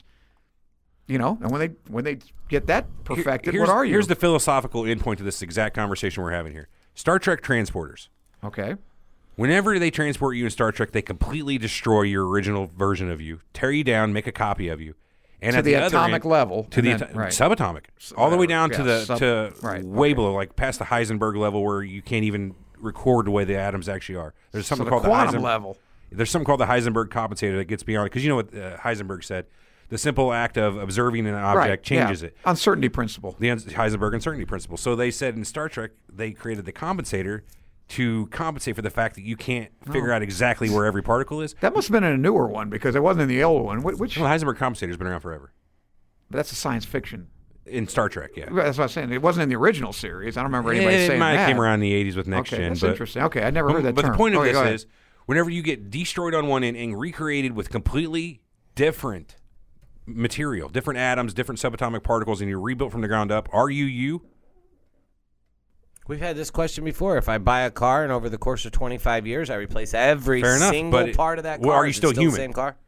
You know, and when they when they get that perfected, Here's, what are you? Here's the philosophical endpoint to this exact conversation we're having here. Star Trek transporters. Okay. Whenever they transport you in Star Trek, they completely destroy your original version of you, tear you down, make a copy of you. And To at the other atomic end- level, to and the then- ati- right. subatomic, all the way down to Yeah, the sub- to right, way okay. below, like past the Heisenberg level, where you can't even record the way the atoms actually are. There's something the called quantum the Heisen- level. There's something called the Heisenberg compensator that gets beyond it, because you know what uh, Heisenberg said: the simple act of observing an object Right, changes yeah. it. Uncertainty principle. The un- Heisenberg uncertainty principle. So they said in Star Trek they created the compensator to compensate for the fact that you can't figure Oh. out exactly where every particle is. That must have been in a newer one because it wasn't in the old one. Wh- Which Well, the Heisenberg compensator's been around forever. But that's a science fiction. In Star Trek, yeah. That's what I'm saying. It wasn't in the original series. I don't remember anybody it saying might that. have came around in the eighties with Next okay, Gen. that's but, interesting. Okay, I never but, heard that But term. the point of Okay, go this ahead. is, whenever you get destroyed on one end and recreated with completely different material, different atoms, different subatomic particles, and you're rebuilt from the ground up, are you you? We've had this question before. If I buy a car and over the course of twenty-five years I replace every Fair enough, single but it- part of that car, well, are you is it still the human? same car?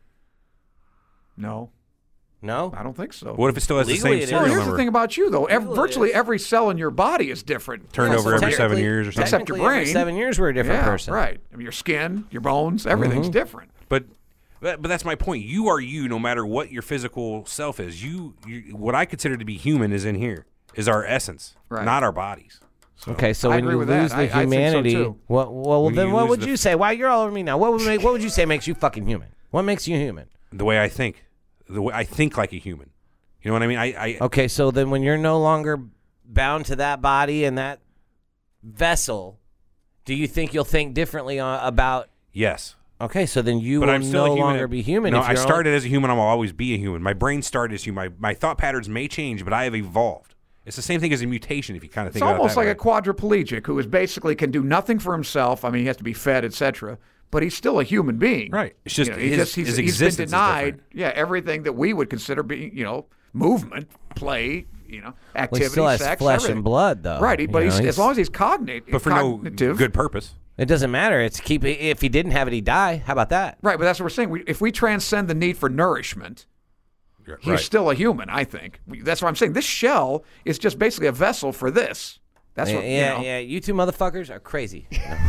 No, No? I don't think so. What if it still has Legally, the it same is. Well, serial here's number? the thing about you, though. Ev- Legally, virtually it is. every cell in your body is different. Turned Yeah, over so every seven technically- years or something. Except your technically every brain. seven years we're a different yeah, person. right. I mean, your skin, your bones, everything's Mhm. different. But, but but that's my point. You are you, no matter what your physical self is. You, you what I consider to be human is in here, is our essence, Right. not our bodies. So, Okay, so I when agree you with that. lose I- the I think so, humanity, too. what, well, When then you what lose would the- you say? Wow, you're all over me now. What would make, what would you say makes you fucking human? What makes you human? the way I think, the way I think like a human. You know what I mean? I, I Okay, so then when you're no longer bound to that body and that vessel, do you think you'll think differently uh, about? yes. Okay, so then you But will I'm still no a human. longer be human. No, if I you're started as a human. I will always be a human. My brain started as human. My, my thought patterns may change, but I have evolved. It's the same thing as a mutation if you kind of It's think about it almost that like way. a quadriplegic who is basically can do nothing for himself. I mean, he has to be fed, et cetera. But he's still a human being. Right. It's just You know, he his- just he's, his he's existence been is denied. different. Yeah, everything that we would consider being, you know, movement, play, you know, Well, activity, he still has sex, flesh everything. and blood, though. Right. he- But You he's, know, as long as he's cognate, but for cognitive, no good purpose. It doesn't matter. It's keep. If he didn't have it, he'd die. How about that? Right, but that's what we're saying. We, if we transcend the need for nourishment, he's Right. still a human, I think. We, that's what I'm saying. This shell is just basically a vessel for this. That's yeah, what, yeah, you know. yeah. You two motherfuckers are crazy.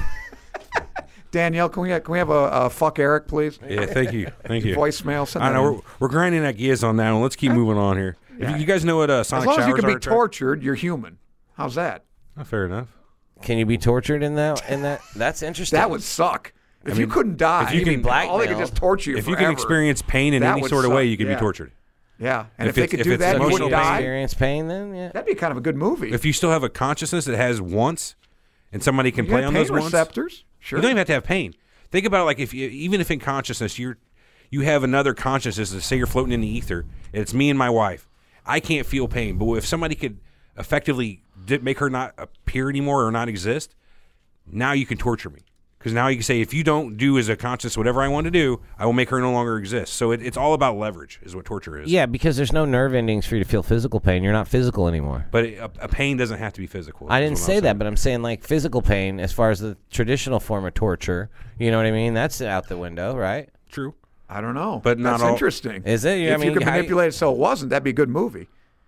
Danielle, can we have, can we have a, a fuck Eric, please? Yeah, thank you. Thank you. Voicemail. Send I that know. in. We're, we're grinding that gears on that one. Let's keep moving on here. If you, you guys know what uh, As sonic long as you showers can be are? Trey? tortured, you're human. How's that? Oh, fair enough. Can you be tortured in that? In that? That's interesting. That would suck. If I you mean, couldn't die, if you can- all they could just torture you If you forever. can experience pain in That any would sort of way, suck, you can yeah. be tortured. Yeah, and If if, they it's- could if do it's that, you emotional wouldn't die. experience pain. Then yeah. That'd be kind of a good movie. If you still have a consciousness that has wants, and somebody can you play got on pain those wants, receptors, sure. you don't even have to have pain. Think about it like if you, even if in consciousness you're you have another consciousness. Say you're floating in the ether. And it's me and my wife. I can't feel pain, but if somebody could effectively di- make her not appear anymore or not exist, now you can torture me. Because now you can say, if you don't do as a conscious whatever I want to do, I will make her no longer exist. So it, it's all about leverage, is what torture is. Yeah, because there's no nerve endings for you to feel physical pain. You're not physical anymore. But it, a, a pain doesn't have to be physical. I is didn't what I'm say that, saying. but I'm saying like physical pain, as far as the traditional form of torture. You know what I mean? That's out the window, right? True. I don't know. But not That's all- interesting. Is it? If I mean, you could how- manipulate it so it wasn't, that'd be a good movie.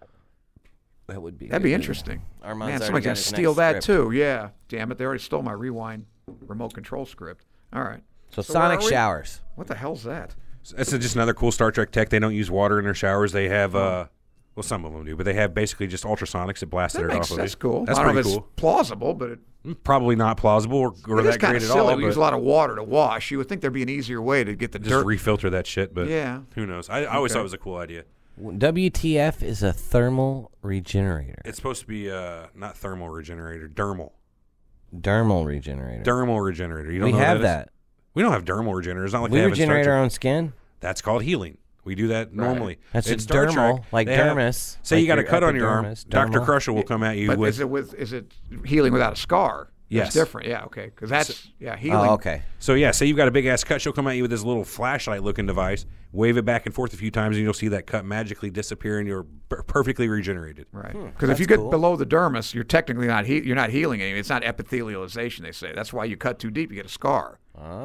That would be. That'd good. be interesting. Armand's Man, already somebody's got gonna his steal next that script. too. Yeah. Damn it, they already stole my rewind remote control script. All right. So, So where sonic are we? showers. What the hell's that? That's just another cool Star Trek tech. They don't use water in their showers. They have, uh, well, some of them do, but they have basically just ultrasonics that blast That it makes off that's of you. cool. That's I don't pretty know if cool. it's plausible, but it, Probably not plausible or, or it is that kind great of at silly. all. We use a but lot of water to wash. You would think there'd be an easier way to get the just dirt. refilter that shit, but Yeah. who knows? I, I always Okay. thought it was a cool idea. W T F is a thermal regenerator. It's supposed to be uh, not thermal regenerator, dermal. Dermal regenerator. Dermal regenerator. You don't we know have what that. that. Is? We don't have dermal regenerators. It's not like We they have in Star regenerate our Trek. own skin. That's called healing. We do that normally. That's In just Star dermal, Trek, like they have- dermis, say like you got a your cut on your arm. epidermis, Doctor dermal. Crusher will come at you But with. is it with is it healing without a scar? Yes. It's different. Yeah. Okay. Because that's yeah healing. Oh, okay. So yeah, say you've got a big ass cut, she'll come at you with this little flashlight looking device, wave it back and forth a few times, and you'll see that cut magically disappear, and you're per- perfectly regenerated. Right. Hmm, Because if you get below the dermis, you're technically not he- you're not healing anything. It's not epithelialization. They say that's why you cut too deep, you get a scar.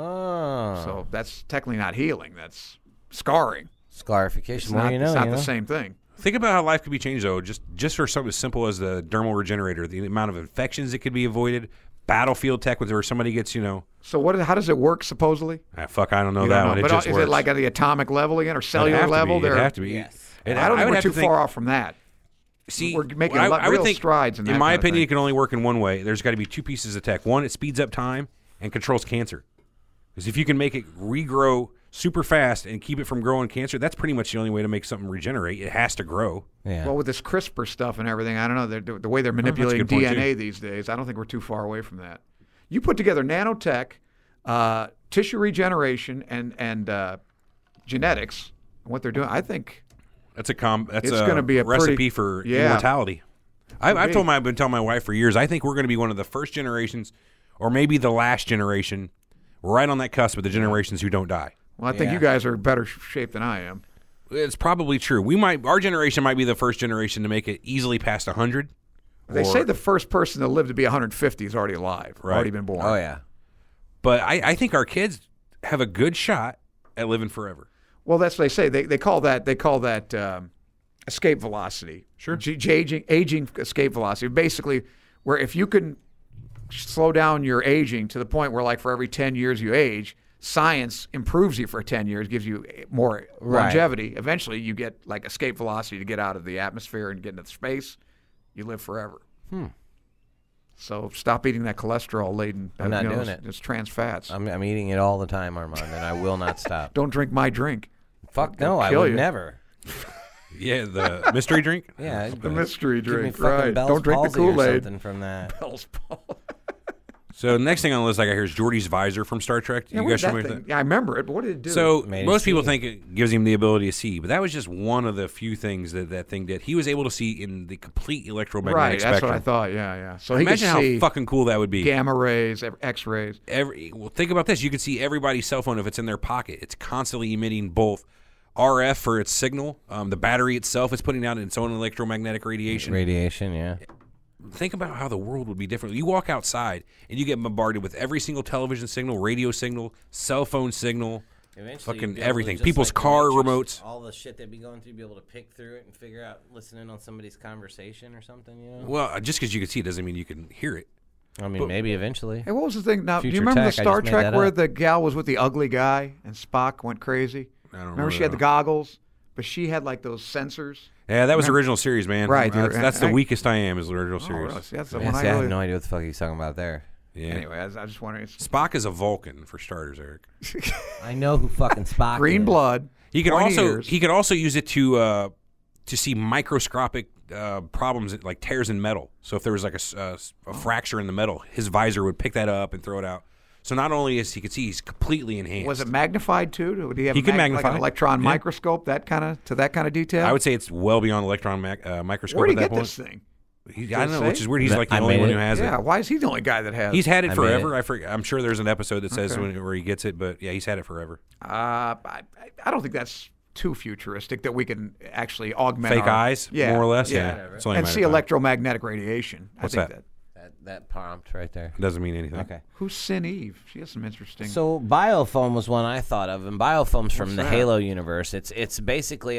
Oh. So that's technically not healing. That's scarring. Scarification. It's What not, do you know? it's not you the know? same thing. Think about how life could be changed though, just just for something as simple as the dermal regenerator, the amount of infections that could be avoided, battlefield tech where somebody gets, you know, So what? How does it work supposedly? ah, fuck, I don't know You that don't one. know. It But just is works. it like at the atomic level again or It'd cellular have to level? Be. It'd They're- have to be. Yes. It- I don't would think we're have too to think- far off from that. See, We're making I, a lot- I would real think, strides in that in my kind of opinion, thing. it can only work in one way. There's got to be two pieces of tech. One, it speeds up time and controls cancer. Because if you can make it regrow super fast and keep it from growing cancer, that's pretty much the only way to make something regenerate. It has to grow. Yeah. Well, with this CRISPR stuff and everything, I don't know they're, the way they're Oh, that's a manipulating good point, D N A too. these days. I don't think we're too far away from that. You put together nanotech, uh, tissue regeneration, and and uh, genetics, and what they're doing. I think That's a com. That's It's a gonna be a recipe pretty- for yeah. immortality. I've, Could I've be. told my I've been telling my wife for years. I think we're going to be one of the first generations, or maybe the last generation, right on that cusp of the generations who don't die. well, I think Yeah. you guys are in better sh- shape than I am. It's probably true. We might our generation might be the first generation to make it easily past a hundred. They say the first person to live to be one hundred fifty is already alive, Right. already been born. Oh yeah. But I, I think our kids have a good shot at living forever. Well, that's what they say. They they call that they call that um, escape velocity. Sure. G- G- aging aging escape velocity. Basically, where if you can slow down your aging to the point where, like, for every ten years you age, science improves you for ten years, gives you more Right. longevity. Eventually, you get like escape velocity to get out of the atmosphere and get into space. You live forever. Hmm. So stop eating that cholesterol laden. I'm not you know, doing it's, it. It's trans fats. I'm I'm eating it all the time, Armand, and I will not stop. Don't drink my drink. Fuck no, It'll I kill would you. never. Yeah, the mystery drink. Yeah, The mystery give me drink, fucking right? Bell's Don't drink the palsy or Kool-Aid. something from that. Bell's palsy. So the next thing on the list I got here is Geordi's visor from Star Trek. Yeah, you what guys did that familiar thing? with that? Yeah, I remember it, but what did it do? So Made him most people see. think it gives him the ability to see, but that was just one of the few things that that thing did. He was able to see in the complete electromagnetic right, that's spectrum. what I thought. Yeah, yeah. So he Imagine could how see fucking cool that would be. gamma rays, ev- X-rays. Every well, think about this. You can see everybody's cell phone if it's in their pocket. It's constantly emitting both R F for its signal. Um, the battery itself is putting out its own electromagnetic radiation. Radiation, yeah. Think about how the world would be different. You walk outside and you get bombarded with every single television signal, radio signal, cell phone signal, Eventually, fucking you'd be able to, everything. just People's like the car Matrix, remotes. all the shit they'd be going through, be able to pick through it and figure out, listening on somebody's conversation or something. You know. Well, just because you can see it doesn't mean you can hear it. I mean, but- maybe eventually. Hey, what was the thing? Now, do you Future remember the tech, I Star just made Trek that where up. the gal was with the ugly guy and Spock went crazy? I don't Remember, she had the that. goggles, but she had like those sensors. Yeah, that was the Remember- original series, man. Right, That's, dude, that's and the I- weakest I am is the original Oh, series. really? See, that's the Yeah, one see, I I really. have no idea what the fuck he's talking about there. Yeah. Anyway, I was, I was just wondering. It's Spock is a Vulcan for starters, Eric. I know who fucking Spock green is. blood. He could pointy also ears. he could also use it to uh, to see microscopic uh, problems like tears in metal. So if there was like a, s- uh, s- a fracture in the metal, his visor would pick that up and throw it out. So not only is he could see, he's completely enhanced. Was it magnified too? Would he have He a could mag- magnify like an it. electron Yeah. microscope? That kind of to that kind of detail. I would say it's well beyond electron mac- uh, microscope Where at did he that get point. this thing? He, I don't know, say? which is weird. He's like the I only made one it. who has Yeah. it. Why is he the only guy that has? He's had it I made forever. it. I forget, I'm sure there's an episode that says Okay. when, where he gets it, but yeah, he's had it forever. Uh, I, I don't think that's too futuristic that we can actually augment Fake our- eyes, yeah, more or less. yeah, Yeah, it's only a and matter see of time. electromagnetic radiation. What's I think that? That that prompt right there. It doesn't mean anything. Okay. Who's Sin Eve? She has some interesting. So biofoam was one I thought of, and biofoam's from What's the that? Halo universe. It's it's basically a,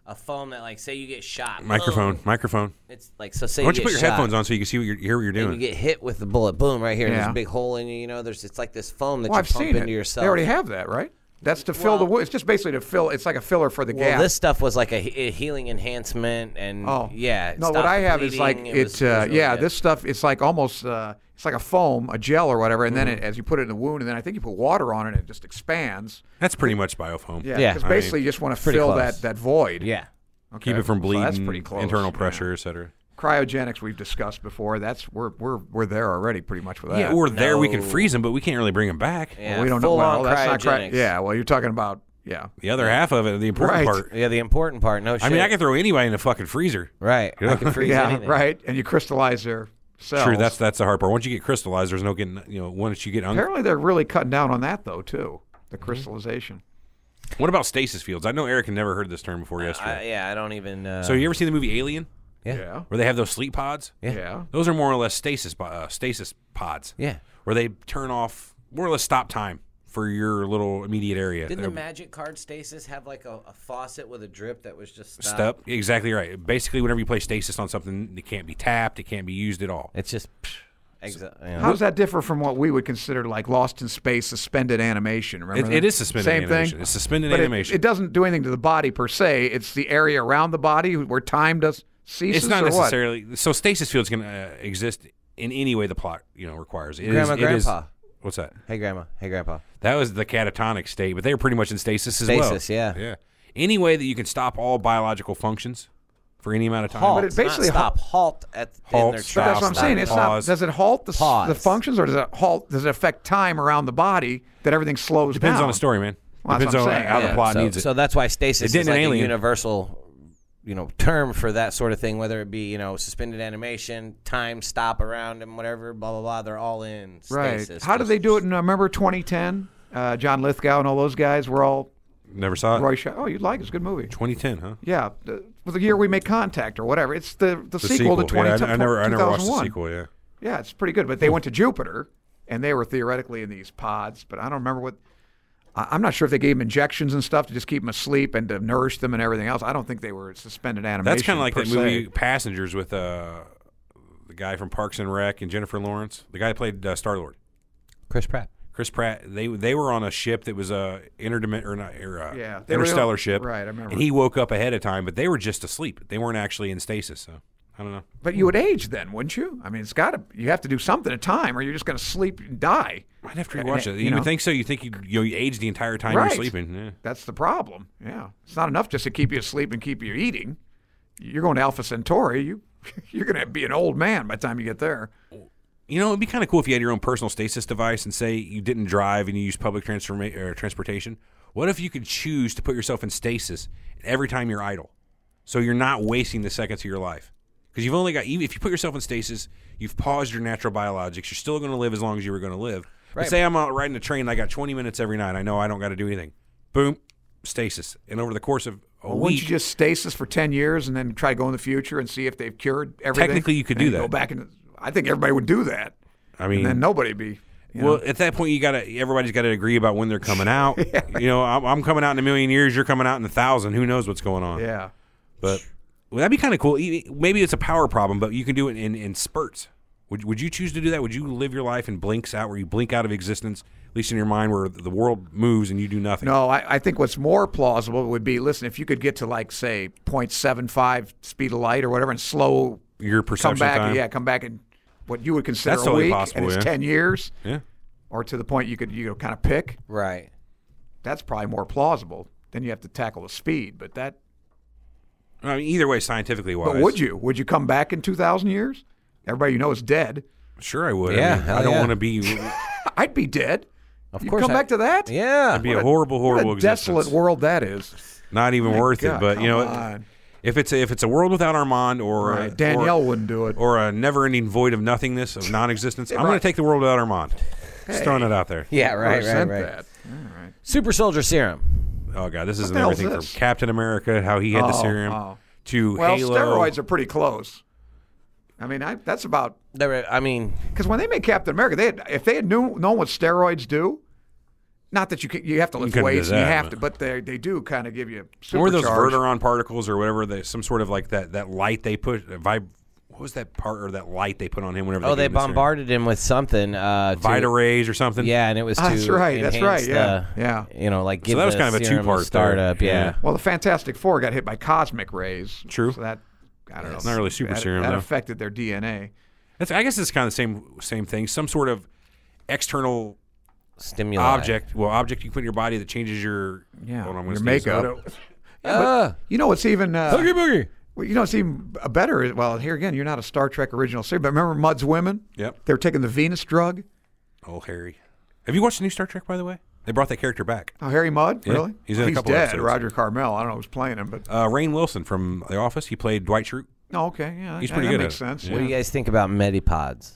a foam that, like, say you get shot. Microphone, boom. microphone. It's like, so say Why don't you you get put your shot, headphones on so you can see what you're, hear what you're doing? and you get hit with the bullet. Boom, right here. Yeah. There's a big hole in you. You know, there's it's like this foam that Well, you I've pump seen into it. yourself. They already have that, right? That's to fill the Well- wound. It's just basically to fill. It's like a filler for the Well, gap. this stuff was like a, he- a healing enhancement, and Oh, yeah. it No, what stopped I the have is like bleeding. It was- it's it was uh, really yeah. good. This stuff it's like almost uh, it's like a foam, a gel or whatever, and then Mm-hmm. it, as you put it in the wound, and then I think you put water on it, and it just expands. That's pretty much biofoam. Yeah, Yeah. because I basically mean, you just want to pretty fill close. that that void. Yeah. Okay. Keep it from So bleeding, that's pretty close. internal yeah. pressure, et cetera. Cryogenics we've discussed before. That's we're we're we're there already, pretty much with that. Yeah, we're there. We can No. freeze them, but we can't really bring them back. Yeah, Well, we don't know. full Well, on that's not cry- cryogenics. Yeah, well, you're talking about yeah. The other half of it, the important Right. part. Yeah, the important part. No shit. I mean, I can throw anybody in a fucking freezer. Right. I can freeze yeah, anything. right. And you crystallize their cells. True, that's that's the hard part. Once you get crystallized, there's no getting. You know, once you get. Un- Apparently, they're really cutting down on that though too. The Mm-hmm. crystallization. what about stasis fields? I know Eric had never heard this term before I, yesterday. yeah, I don't even. Uh, So you ever seen the movie Alien, Yeah. Yeah. where they have those sleep pods? Yeah. Yeah. Those are more or less stasis po- uh, stasis pods. Yeah. Where they turn off more or less stop time for your little immediate area. Didn't the They're- magic card stasis have like a, a faucet with a drip that was just stopped? Step exactly right. Basically, whenever you play stasis on something, it can't be tapped. It can't be used at all. It's just. Psh, exa- you know. How does that differ from what we would consider like Lost in Space suspended animation? Remember It, that? it is suspended Same animation. thing. It's suspended But it, animation. it doesn't do anything to the body per se. It's the area around the body where time does ceases. It's not or what? necessarily so. Stasis fields can uh, exist in any way the plot you know requires. It is- Grandma, it is- grandpa. what's that? Hey, grandma. Hey, grandpa. That was the catatonic state, but they were pretty much in stasis as Stasis, well. yeah. yeah. Any way that you can stop all biological functions for any amount of time. Halt. But it basically not stop. Halt at Halt, in their stop, But that's what I'm tracks. saying. It's Pause. not. Does it halt the, s- Pause. the functions, or does it halt? Does it affect time around the body that everything slows Depends down? on the story, man. Well, that's Depends what on I'm saying. how Yeah, the plot so, needs it. So that's why stasis It didn't is like in a Alien. universal, you know, term for that sort of thing. Whether it be you know suspended animation, time stop around and whatever, blah blah blah. They're all in Right. stasis. How did they do it in? Uh, remember twenty ten? Uh, John Lithgow and all those guys were all Never saw it. Roy Scheider. Oh, you'd like it. It's a good movie. twenty ten, huh? Yeah, the, was the year we make contact or whatever. It's the the, The sequel, to twenty Yeah, ten. I, I never, I never watched the two thousand one. sequel. Yeah. Yeah, it's pretty good. But they went to Jupiter, and they were theoretically in these pods. But I don't remember what. I, I'm not sure if they gave them injections and stuff to just keep them asleep and to nourish them and everything else. I don't think they were suspended animation. That's kind of like per that movie se. Passengers with uh, the guy from Parks and Rec and Jennifer Lawrence. The guy who played uh, Star Lord. Chris Pratt. Chris Pratt. They they were on a ship that was a interdimensional or not or, uh, Yeah, they were- interstellar ship. right, I remember. And he woke up ahead of time, but they were just asleep. They weren't actually in stasis. So I don't know. But you would age then, wouldn't you? I mean, it's got to. You have to do something at time, or you're just going to sleep and die. I'd have to rewatch Uh, it. you You, know? would think so. You think you you, know, you age the entire time Right. you're sleeping. Yeah. That's the problem. Yeah, it's not enough just to keep you asleep and keep you eating. You're going to Alpha Centauri. You you're going to be an old man by the time you get there. You know, it'd be kind of cool if you had your own personal stasis device and say you didn't drive and you use public transforma- or transportation. What if you could choose to put yourself in stasis every time you're idle? So you're not wasting the seconds of your life. Because you've only got, even if you put yourself in stasis, you've paused your natural biologics. You're still going to live as long as you were going to live. But Right. say I'm out riding a train and I got twenty minutes every night. I know I don't got to do anything. Boom, stasis. And over the course of a Well, week, wouldn't you just stasis for ten years and then try to go in the future and see if they've cured everything? Technically, you could And do Go that. back and I think everybody would do that. I mean, and then nobody'd be. You well, know. at that point, you got to. Everybody's got to agree about when they're coming out. You know, I'm, I'm coming out in a million years. You're coming out in a thousand. Who knows what's going on? Yeah. But well, that'd be kind of cool. E- Maybe it's a power problem, but you can do it in, in spurts. Would Would you choose to do that? Would you live your life in blinks out, where you blink out of existence, at least in your mind, where the world moves and you do nothing? No, I, I think what's more plausible would be, listen, if you could get to like say point seven five speed of light or whatever, and slow Your come perception back, time. yeah, come back and what you would consider That's a totally week, possible, and it's yeah. ten years, Yeah. or to the point you could you know kind of pick. Right. That's probably more plausible. Then you have to tackle the speed, but that. I mean, either way, scientifically wise. But would you? Would you come back in two thousand years? Everybody you know is dead. Sure, I would. Yeah, I, mean, hell I don't yeah. want to be. I'd be dead. Of you course. come I- back to that? Yeah. It'd be a horrible, horrible What a existence. desolate world that is. Not even My worth God, it. But you know, come on. if it's a, if it's a world without Armand, or a, Right. Danielle or, wouldn't do it. or a never-ending void of nothingness, of non-existence, I'm going Right. to take the world without Armand. Just throwing it out there. Yeah. Right. Right. Resent Right. that. All right. Super soldier serum. Oh god, this isn't the hell's everything this? from Captain America, how he had the Oh, serum, oh. to Well, Halo. steroids are pretty close. I mean, I, that's about There. I mean, because when they made Captain America, they had, if they had knew known what steroids do, Not that you can, you have to lift couldn't do weights, and you that, have but- to, but they they do kind of give you Or those supercharge. Verteron particles or whatever, they, some sort of like that, that light they put, uh, vib, what was that part or that light they put on him whenever Oh, they they gave him the bombarded him with something. Uh, to- Vita rays or something? Yeah, and it was to That's right, that's enhance right, yeah, the- yeah. You know, like give that was the kind of a serum two-part there. startup. Yeah. Yeah. Well, the Fantastic Four got hit by cosmic rays. True. So that, I don't know. It's not really super that, serum, That though. affected their D N A. That's, I guess it's kind of the same same thing. Some sort of external Stimuli. object, well, object you put in your body that changes your Yeah, hold on, I'm your gonna sneeze. makeup. Oh, no. Ah, You know what's even uh, boogie boogie. well, you know what's even a better is, well, here again, you're not a Star Trek original series, but remember Mudd's Women? Yep. They were taking the Venus drug. Oh, Harry. Have you watched the new Star Trek, by the way? They brought that character back. Oh, Harry Mudd? Yeah, Really? he's in a couple dead. episodes. Roger Carmel. I don't know who's playing him, but Uh, Rainn Wilson from The Office. He played Dwight Schrute. oh, okay, yeah, He's yeah, pretty that good makes at it. sense. Yeah. What do you guys think about Medipods?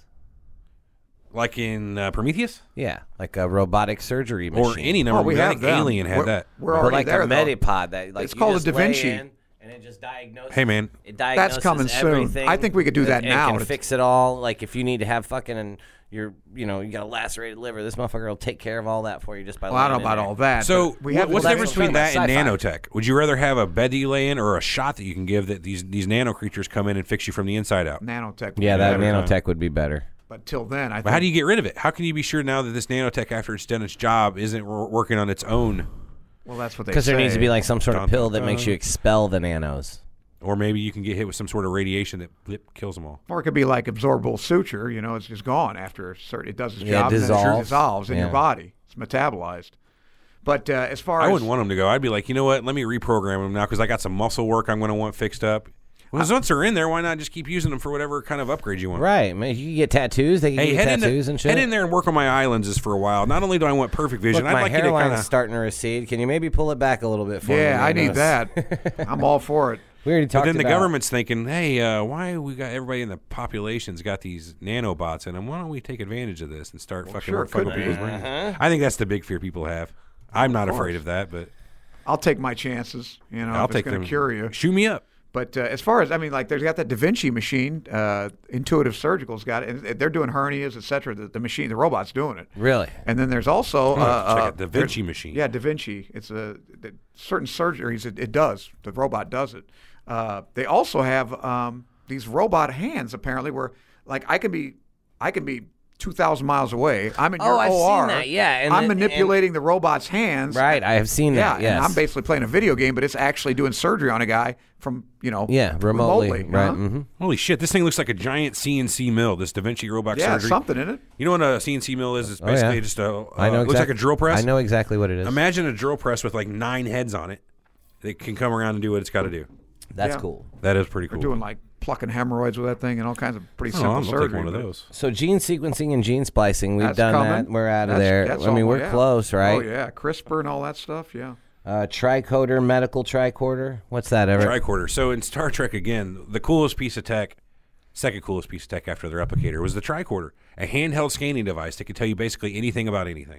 Like in uh, Prometheus? Yeah, like a robotic surgery machine. Or any number. Oh, we of I have think them. Alien had We're- that. We're but already like there, a though. Medipod that like It's you called a just Da lay Vinci. in and it just diagnoses. Hey, man. It diagnoses That's coming soon. everything. I think we could do that and, now. And can It's- fix it all. Like if you need to have fucking and you're you know you got a lacerated liver, this motherfucker will take care of all that for you just by. Well, I don't laying know in about there. all that. So, but we wh- have what's the that's difference what I'm between that talking and about, nanotech? Would you rather have a bed that you lay in or a shot that you can give that these, these nano creatures come in and fix you from the inside out? nanotech. Yeah, that Every time. nanotech would be better. But till then, I. But think, how do you get rid of it? How can you be sure now that this nanotech, after it's done its job, isn't wor- working on its own? Well, that's what they. Because there needs to be say. like some sort Dun, of pill dun, that makes dun. you expel the nanos. Or maybe you can get hit with some sort of radiation that blip, kills them all. Or it could be like absorbable suture. You know, it's just gone after a certain. It does its Yeah, it job. and then dissolves. it dissolves in Yeah. your body. It's metabolized. But uh, as far I as wouldn't want them to go. I'd be like, you know what? Let me reprogram them now because I got some muscle work I'm going to want fixed up. Well, once they're in there, why not just keep using them for whatever kind of upgrade you want? Right, man. You can get tattoos. They can Hey, get head, tattoos in and the, shit. head in there and work on my eye lenses for a while. Not only do I want perfect vision, Look, I'd my like you to hairline kind is of. starting to recede. Can you maybe pull it back a little bit for me? yeah, I need Manos? that. I'm all for it. We already But talked then the about government's thinking, hey, uh, why we got everybody in the population's got these nanobots in them? Why don't we take advantage of this and start fucking sure, fucking could be. people's brains? I think that's the big fear people have. I'm not afraid of that, but I'll take my chances. You know, I'll if take it's going them. to cure you. Shoot me up. But uh, as far as I mean, like they've got that Da Vinci machine. Uh, Intuitive Surgical's got it, and they're doing hernias, et cetera. The, the machine, the robot's doing it. Really? And then there's also I'm gonna have to uh, check uh, out Da Vinci there's- machine. Yeah, Da Vinci. It's a the, certain surgeries. It, it does. The robot does it. Uh, they also have um, these robot hands. Apparently, where like I can be, I can be two thousand miles away. I'm in Oh, your I've O seen R. that, yeah, and I'm the- manipulating the robot's hands. Right, I have seen Yeah, that. Yes. and I'm basically playing a video game, but it's actually doing surgery on a guy from you know. yeah, remotely. Right. huh? hmm Holy shit, this thing looks like a giant C N C mill, this Da Vinci robot Yeah, surgery. something in it. You know what a C N C mill is? It's Oh, basically yeah. just a, uh, I know. looks like a exact- drill press. I know exactly what it is. Imagine a drill press with like nine heads on it that can come around and do what it's got to do. That's Yeah. cool. That is pretty They're cool. doing like plucking hemorrhoids with that thing and all kinds of pretty Oh, simple I'm gonna surgery. take one of but- those. So gene sequencing and gene splicing, we've That's done coming. that. We're out of That's- there. that's I mean, all- we're yeah. close, right? Oh yeah, CRISPR and all that stuff. Yeah. Uh, tricorder, medical tricorder. What's that ever? Tricorder. So in Star Trek, again, the coolest piece of tech, second coolest piece of tech after the replicator, was the tricorder, a handheld scanning device that could tell you basically anything about anything.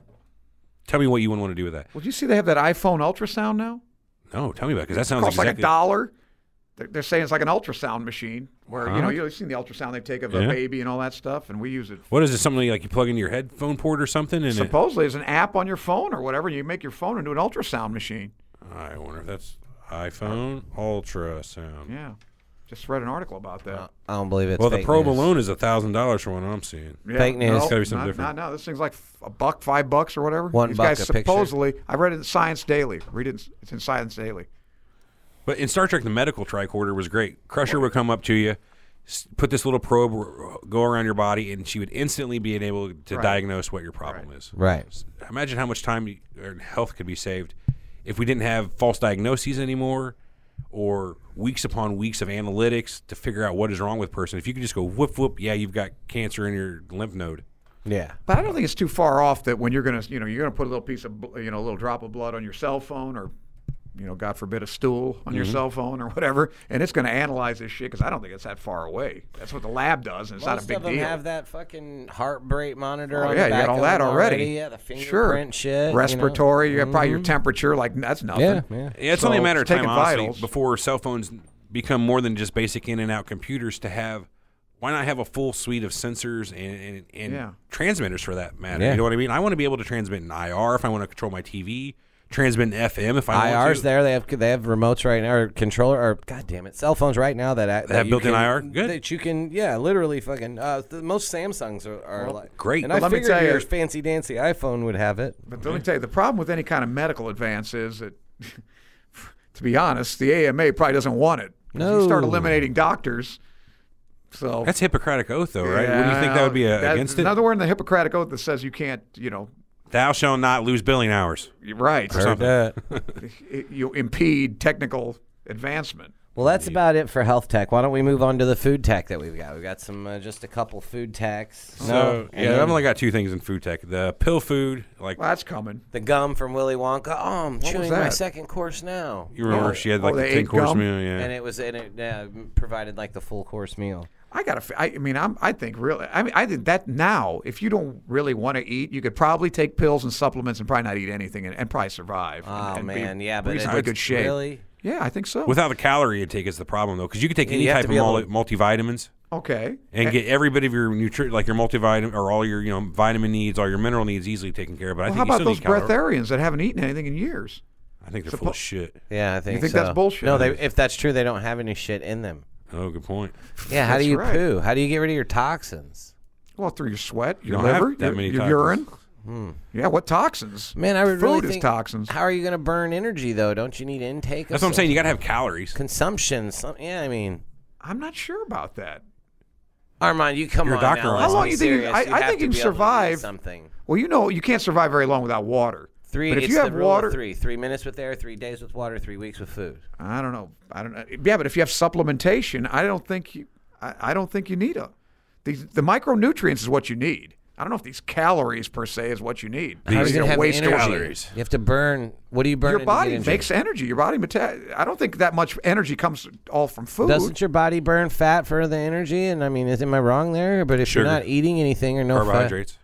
Tell me what you would want to do with that. Well, do you see they have that iPhone ultrasound now? No, tell me about it, because that It sounds costs exactly. like a dollar. They're, they're saying it's like an ultrasound machine where you know Huh? you've seen the ultrasound they take of Yeah. a baby and all that stuff, and we use it. What is it? Something like you plug into your headphone port or something? And it, Supposedly, it's an app on your phone or whatever. You make your phone into an ultrasound machine. I wonder if that's iPhone ultrasound. Yeah, just read an article about that. I don't believe it's Well, the fake probe news. alone is a thousand dollars for what I'm seeing. Yeah, Fake news. No, It's gotta be something not, different. No, no, this thing's like f- a buck, five bucks or whatever. One These buck guys a picture. supposedly, I read it in Science Daily. Read it. In, it's in Science Daily. But in Star Trek, the medical tricorder was great. Crusher would come up to you, s- put this little probe, r- go around your body, and she would instantly be able to Right. diagnose what your problem is. Right. Imagine how much time you, or health could be saved if we didn't have false diagnoses anymore, or weeks upon weeks of analytics to figure out what is wrong with a person. If you could just go whoop whoop, yeah, you've got cancer in your lymph node. Yeah. But I don't think it's too far off that when you're gonna, you know, you're gonna put a little piece of, bl- you know, a little drop of blood on your cell phone, or, you know, God forbid, a stool on Mm-hmm. your cell phone or whatever, and it's gonna analyze this shit because I don't think it's that far away. That's what the lab does, and it's not a Most big of them deal. have that fucking heart rate monitor Oh, on yeah, the you back got all of that them already. Yeah, the Sure. fingerprint shit. you know. Respiratory, you, got probably your Mhm. temperature. Like that's nothing. Yeah, yeah. Yeah, it's So, only a matter of it's time, taking honestly, vitals. before cell phones become more than just basic in and out computers to have why not have a full suite of sensors and, and, and Yeah. transmitters for that matter? Yeah. You know what I mean? I want to be able to transmit in I R if I want to control my T V, transmit in F M if I I want R's to. there. They have they have remotes right now, or controller, or god damn it, cell phones right now that, that, They have you built-in can- I R? Good. That you can, yeah, literally fucking. Uh, the, most Samsungs are, are like great. And But I let me figured tell you- your fancy dancy iPhone would have it. But let me tell you, the problem with any kind of medical advance is that, to be honest, the A M A probably doesn't want it. 'Cause No. You start eliminating doctors. So That's Hippocratic Oath, though, right? Wouldn't you think that would be uh, That- against it? Another word in the Hippocratic Oath that says you can't, you know, Thou shalt not lose billing hours. you're right. Or something. It- you impede technical advancement. Well, that's about it for health tech. Why don't we move on to the food tech that we've got? We've got some, uh, just a couple food techs. So, And yeah, I've only got two things in food tech. The pill food, like Well, that's coming. the gum from Willy Wonka. Oh, I'm was chewing my that? second course now. you remember, Oh. she had Oh, like they the ate ten-course gum? meal, yeah. And it was, and it uh, provided like the full course meal. I gotta. I I mean, I'm. I think really. I mean, I think that now, if you don't really want to eat, you could probably take pills and supplements and probably not eat anything and, and probably survive. Oh, and, and be man, yeah, but reasonably it's good shape. really. Yeah, I think so. Without the calorie intake is the problem, though, because you could take Yeah, any you have type to of be able mul- to- multivitamins okay. and get every bit of your nutri- like your multivitamin or all your you know vitamin needs, all your mineral needs easily taken care of. But I Well, think how you about still those need calories. breatharians that haven't eaten anything in years? I think they're full of shit. Yeah, I think. think so. that's bullshit? No, they, if that's true, they don't have any shit in them. Oh, good point. Yeah, how do That's you right. poo? How do you get rid of your toxins? Well, through your sweat, You your don't have liver, that your, many your toxins. urine. Hmm. Yeah, what toxins? Man, I would Food really is think, toxins. How are you going to burn energy though? Don't you need intake? That's of what I'm saying. You some- got to have calories. consumption. Some, yeah, I mean, I'm not sure about that. Armand, you come You're a on. doctor, now, Armand. let's How long be you think you- serious. I- You I have think to you be can able to eat survive- something. Well, you know, you can't survive very long without water. Three. But if it's you the have rule water, of three. Three minutes with air. Three days with water. Three weeks with food. I don't know. I don't know. Yeah, but if you have supplementation, I don't think you. I, I don't think you need a. These the micronutrients is what you need. I don't know if these calories per se is what you need. How are you You're gonna have waste energy? calories. You have to burn. What do you burn? Your to get body energy? makes energy. Your body meta- I don't think that much energy comes all from food. Doesn't your body burn fat for the energy? And I mean, is am I wrong there? But if Sugar. you're not eating anything or no fat, Carbohydrates.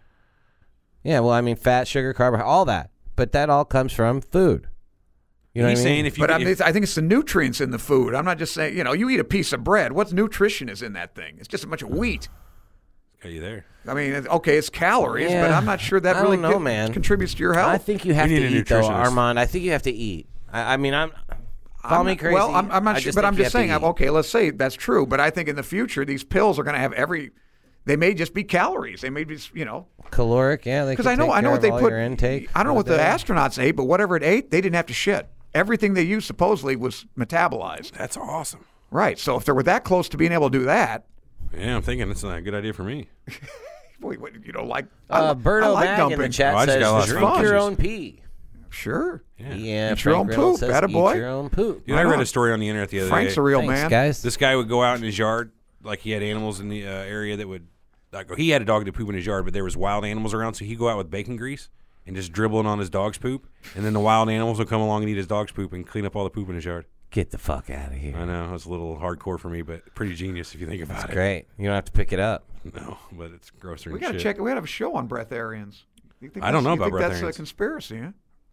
yeah. Well, I mean, fat, sugar, carbohydrate, all that. But that all comes from food. You know He's what I mean? saying if you But I if- mean, it's- I think it's the nutrients in the food. I'm not just saying, you know, you eat a piece of bread. What nutrition is in that thing? It's just a bunch of wheat. Are you there? I mean, it's- okay, it's calories, but Yeah. I'm not sure that I really don't know, gives- man. contributes to your health. I think you have We to need a eat, though, nutritionist. Armand. I think you have to eat. I, I mean, I'm. Call I'm me not- crazy. Well, I'm, I'm not I sure, just but think I'm you just have to saying. I'm- eat. Okay, let's say that's true, but I think in the future these pills are going to have every. They may just be calories. They may be, you know, Caloric, yeah. because I know I know what they put. Intake I don't know for what the day. astronauts ate, but whatever it ate, they didn't have to shit. Everything they used supposedly was metabolized. That's awesome. Right. So if they were that close to being able to do that, Yeah, I'm thinking it's not a good idea for me. boy, what- you know, like I, Uh, li- Berto I like Mag in the dumping. chat Oh, I just got says, lost drink your sponsors. own pee. Sure. Yeah. Yeah, Eat your Frank own Reynolds poop, says, attaboy. Eat your own poop. Dude, Why I read not? a story on the internet the other Frank's day. a real Thanks, man. guys. This guy would go out in his yard, like he had animals in the uh, area that would, like he had a dog that poop in his yard, but there was wild animals around, so he'd go out with bacon grease and just dribble it on his dog's poop, and then the wild animals would come along and eat his dog's poop and clean up all the poop in his yard. Get the fuck out of here. I know, it's a little hardcore for me, but pretty genius if you think about That's it. great. You don't have to pick it up. No, but it's grosser We than got to shit. check. We have a show on breatharians. You think I don't that's- know you about think That's breatharians. a conspiracy, huh?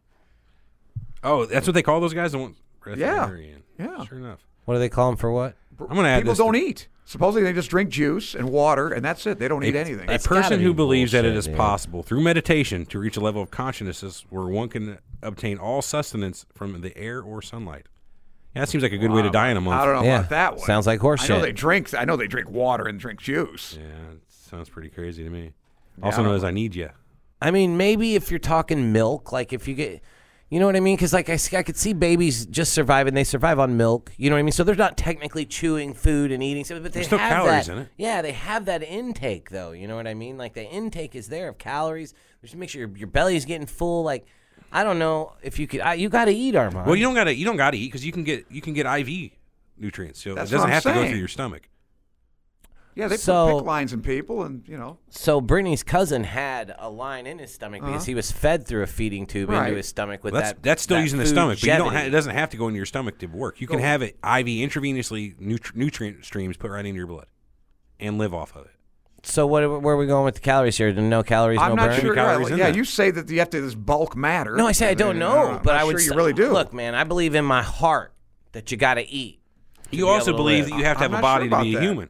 Oh, that's what they call those guys? The one, Yeah. breatharian. Yeah. Sure enough. What do they call them for what? I'm going to add People this. don't to- eat. Supposedly they just drink juice and water, and that's it. They don't eat anything. A It's gotta person be who believes that it bullshit, is dude. possible through meditation to reach a level of consciousness where one can obtain all sustenance from the air or sunlight. Yeah, that seems like a good way to die in a month. I don't know Yeah. about that one. Sounds like horse I know shit. they drink. I know they drink water and drink juice. Yeah, it sounds pretty crazy to me. Also I known don't- as I need you. I mean, maybe if you're talking milk, like if you get, you know what I mean? Because like I, see- I could see babies just surviving. They survive on milk. You know what I mean? So they're not technically chewing food and eating something, but they There's still have calories that, in it. Yeah, they have that intake though. You know what I mean? Like the intake is there of calories. Just make sure your, your belly's getting full. Like I don't know if you could. I, you got to eat, Armand. Well, you don't gotta you don't gotta eat because you can get you can get I V nutrients. So That's it doesn't what I'm have to go saying. through your stomach. Yeah, they So- put pick lines in people, and you know. So Brittany's cousin had a line in his stomach because Uh-huh. he was fed through a feeding tube Right. into his stomach with That's that. that's still that using the stomach, but you don't. Ha- foodgevity. it doesn't have to go into your stomach to work. You can Go- have it I V intravenously nutri- nutrient streams put right into your blood, and live off of it. So what? Where are we going with the calories here? No calories, I'm no not burn. sure. calories yeah, in yeah, that. you say that you have to this bulk matter. No, I say I don't know, I'm but not I would. sure say, you really do. Look, man, I believe in my heart that you got to eat. to You be also able to believe live. that you have to I'm have a not body sure to about be a that. human.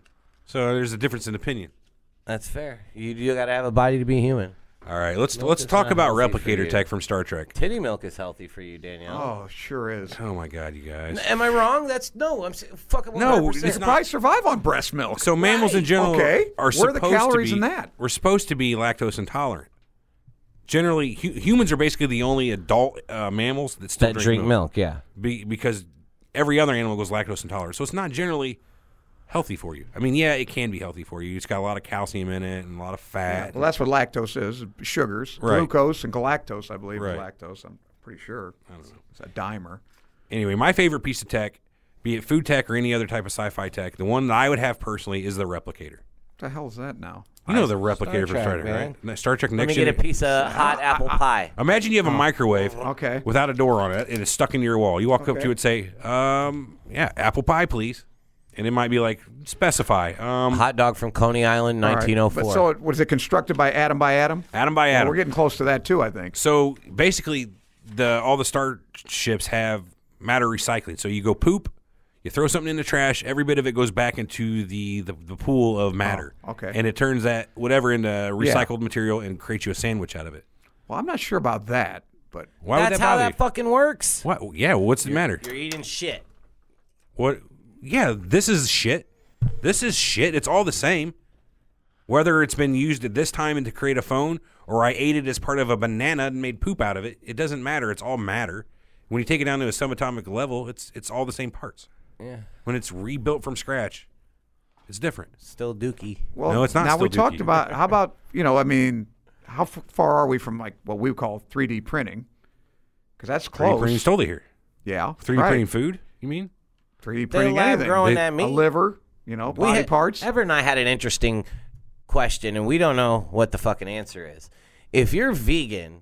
So there's a difference in opinion. That's fair. You you got to have a body to be human. All right, let's Milk let's is talk not about healthy for replicator you. tech from Star Trek. Titty milk is healthy for you, Danielle. Oh, sure is. Oh my God, you guys. Am I wrong? That's no. I'm s- fucking one No, hundred You percent. could probably survive on breast milk. So mammals in general Okay. are Where are the supposed calories to be. in that? We're supposed to be lactose intolerant. Generally, hu- humans are basically the only adult uh, mammals that still that drink milk. Yeah. Be, because every other animal goes lactose intolerant. So it's not generally healthy for you. I mean, yeah, it can be healthy for you. It's got a lot of calcium in it and a lot of fat. Well, that's what lactose is, sugars. Right. Glucose and galactose, I believe, Right. is lactose. I'm pretty sure. I don't know. It's a dimer. Anyway, my favorite piece of tech, be it food tech or any other type of sci-fi tech, the one that I would have personally is the replicator. What the hell is that now? You know the replicator from Trek, Star Trek, man. right? Star Trek Let Next me get a Gen- piece of hot apple pie. Imagine you have a microwave Okay. without a door on it, and it's stuck into your wall. You walk up Okay. to it, say, um, yeah, apple pie, please. And it might be like, specify. Um, Hot dog from Coney Island, All right. nineteen oh four. But so it, was it constructed by atom by atom? atom by Well, atom. we're getting close to that too, I think. So basically, the all the starships have matter recycling. So you go poop, you throw something in the trash, every bit of it goes back into the, the, the pool of matter. Oh, okay. And it turns that whatever into recycled material and creates you a sandwich out of it. Well, I'm not sure about that, but Why That's would that how bother that you? fucking works. What? Yeah, well, what's the matter? You're eating shit. What? Yeah, this is shit. This is shit. It's all the same. Whether it's been used at this time and to create a phone, or I ate it as part of a banana and made poop out of it, it doesn't matter. It's all matter. When you take it down to a subatomic level, it's it's all the same parts. Yeah. When it's rebuilt from scratch, it's different. Still dookie. well, No, it's not now still we talked dookie. about how about you know, I mean, how f- far are we from like what we call three D printing? Because that's three D close. printing's totally here. Yeah, three D right. printing food, you mean? three D They printing lab anything. growing They- that meat. A liver, you know, We body had- parts. Everett and I had an interesting question, and we don't know what the fucking answer is. If you're vegan,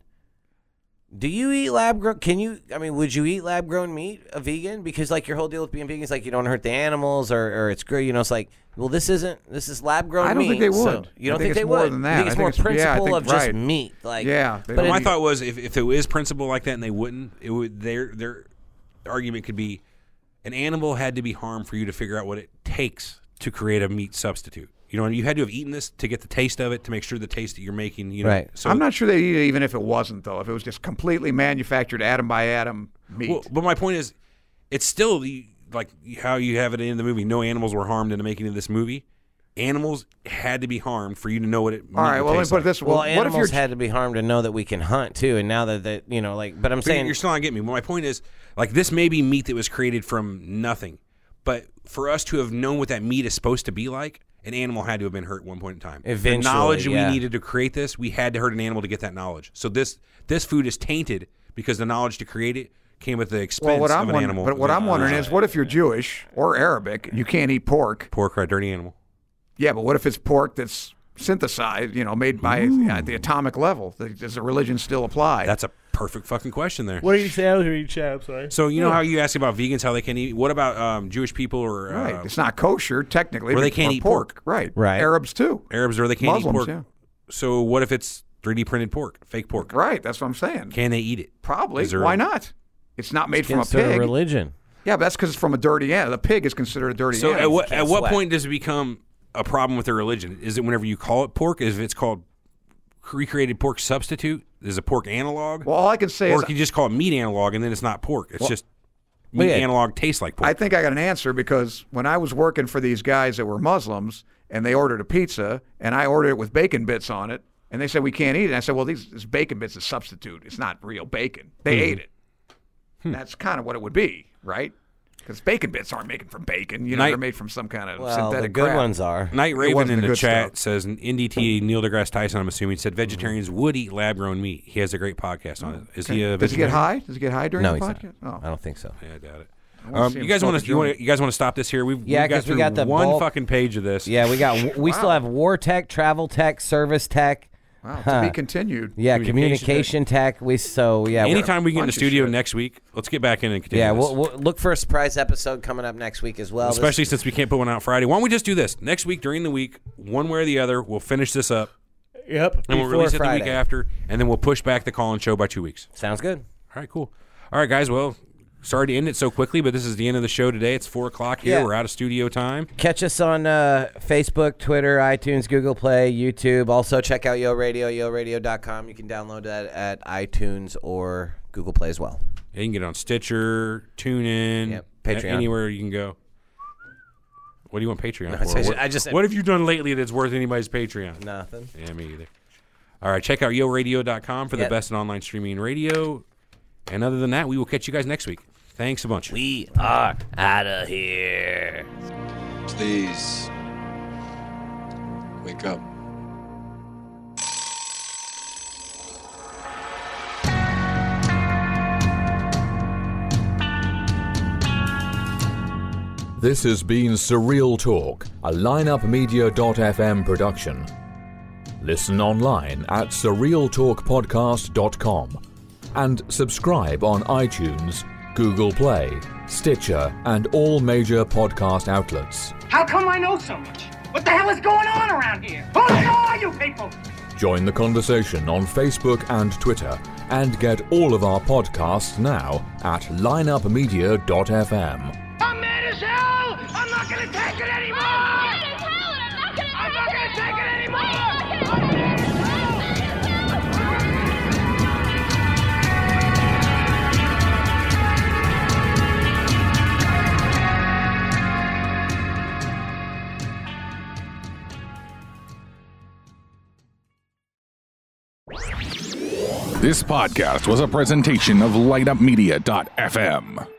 do you eat lab grown? Can you? I mean, would you eat lab grown meat? A vegan? Because like your whole deal with being vegan is like you don't hurt the animals, or, or it's great. You know, it's like, well, this isn't. This is lab grown meat. I don't think they so- would. you I don't think think, it's they more would? than You that. think I it's think more it's- yeah, I principle think- of just right. meat? Like Yeah, they but don't it- My you- thought was if, if there is principle like that and they wouldn't, it would their their argument could be an animal had to be harmed for you to figure out what it takes to create a meat substitute. You know, you had to have eaten this to get the taste of it, to make sure the taste that you're making, you know. Right. So I'm not sure they eat it even if it wasn't, though. If it was just completely manufactured atom by atom meat. Well, but my point is, it's still the like how you have it in the movie. No animals were harmed in the making of this movie. Animals had to be harmed for you to know what it. All right, well, let me put it this way. well, what if animals you're had to be harmed to know that we can hunt too, and now that that you know, like, but I'm But saying you're still not getting me. My point is, like, this may be meat that was created from nothing, but for us to have known what that meat is supposed to be like, an animal had to have been hurt at one point in time. Eventually, the knowledge yeah. we needed to create this, we had to hurt an animal to get that knowledge. So this this food is tainted because the knowledge to create it came at the expense well, what of I'm an wondering, animal. but what I'm wondering is, what if you're Jewish or Arabic and you can't eat pork? Pork, right? Dirty animal. Yeah, but what if it's pork that's synthesized, you know, made by at the atomic level? Does the religion still apply? That's a perfect fucking question there. what do you say? I was reading chat. Sorry. So you know how you ask about vegans, how they can eat. What about um, Jewish people or uh, right. It's not kosher technically. Where they but- can't or eat pork. Right. Right. Arabs too. Arabs, or they can't Muslims, eat pork? yeah. So what if it's three D printed pork, fake pork? Right. That's what I'm saying. Can they eat it? Probably. Is there- Why not? It's not made from a Consider pig. religion. Yeah, but that's because it's from a dirty animal. The pig is considered a dirty So animal. at what can't at what sweat. point does it become a problem with their religion? Is it whenever you call it pork? Is if it's called recreated pork substitute? Is it pork analog? Well, all I can say or is can you just call it meat analog and then it's not pork? It's just Well, meat yeah. analog tastes like pork. I think I got an answer because when I was working for these guys that were Muslims and they ordered a pizza and I ordered it with bacon bits on it and they said we can't eat it. And I said, well, these this bacon bits is substitute. It's not real bacon. They ate it. That's kind of what it would be, right? Because bacon bits aren't made from bacon. You know, Night- they're made from some kind of Well, synthetic the good crap. ones are. Night Raven wasn't in the the good chat stuff. says N D T Neil deGrasse Tyson, I'm assuming, said vegetarians would eat lab grown meat. He has a great podcast on it. Is he a Does he get vegetarian? high? Does he get high during No, the he's not. podcast? Oh. I don't think so. Yeah, I doubt it. wanna Um, see you him guys want smoke to a you, wanna, joint. you guys want to stop this here? We've, Yeah, we've got 'cause we through got the one bulk- fucking page of this. Yeah, we got. We still have war tech, travel tech, service tech. Wow, to Huh. be continued. Yeah, Communication communication tech. We so yeah. we're- Anytime we get in the bunch of studio shit. next week, let's get back in and continue Yeah, this. we'll, we'll look for a surprise episode coming up next week as well. This- Especially since we can't put one out Friday. Why don't we just do this? Next week, during the week, one way or the other, we'll finish this up. Yep. And we'll before release it the Friday. week after, and then we'll push back the call-in show by two weeks. Sounds good. All right, cool. All right, guys, well, Sorry to end it so quickly, but this is the end of the show today. It's four o'clock here. Yeah. We're out of studio time. Catch us on uh, Facebook, Twitter, iTunes, Google Play, YouTube. Also, check out Yo Radio, yo radio dot com. You can download that at iTunes or Google Play as well. Yeah, you can get it on Stitcher, TuneIn, Yep, Patreon. anywhere you can go. What do you want Patreon No, for? I just- what, I just- what have you done lately that's worth anybody's Patreon? Nothing. Yeah, me either. All right, check out yo radio dot com for the Yep. best in online streaming and radio. And other than that, we will catch you guys next week. Thanks a bunch. We are out of here. Please wake up. This has been Surreal Talk, a lineup media dot f m production. Listen online at surreal talk podcast dot com and subscribe on iTunes, Google Play, Stitcher, and all major podcast outlets. How come I know so much? What the hell is going on around here? Who are you people? Join the conversation on Facebook and Twitter and get all of our podcasts now at lineup media dot f m. I'm mad as hell! I'm not gonna take it anymore! I'm mad as hell and I'm not gonna I'm not gonna take it anymore! This podcast was a presentation of light up media dot f m.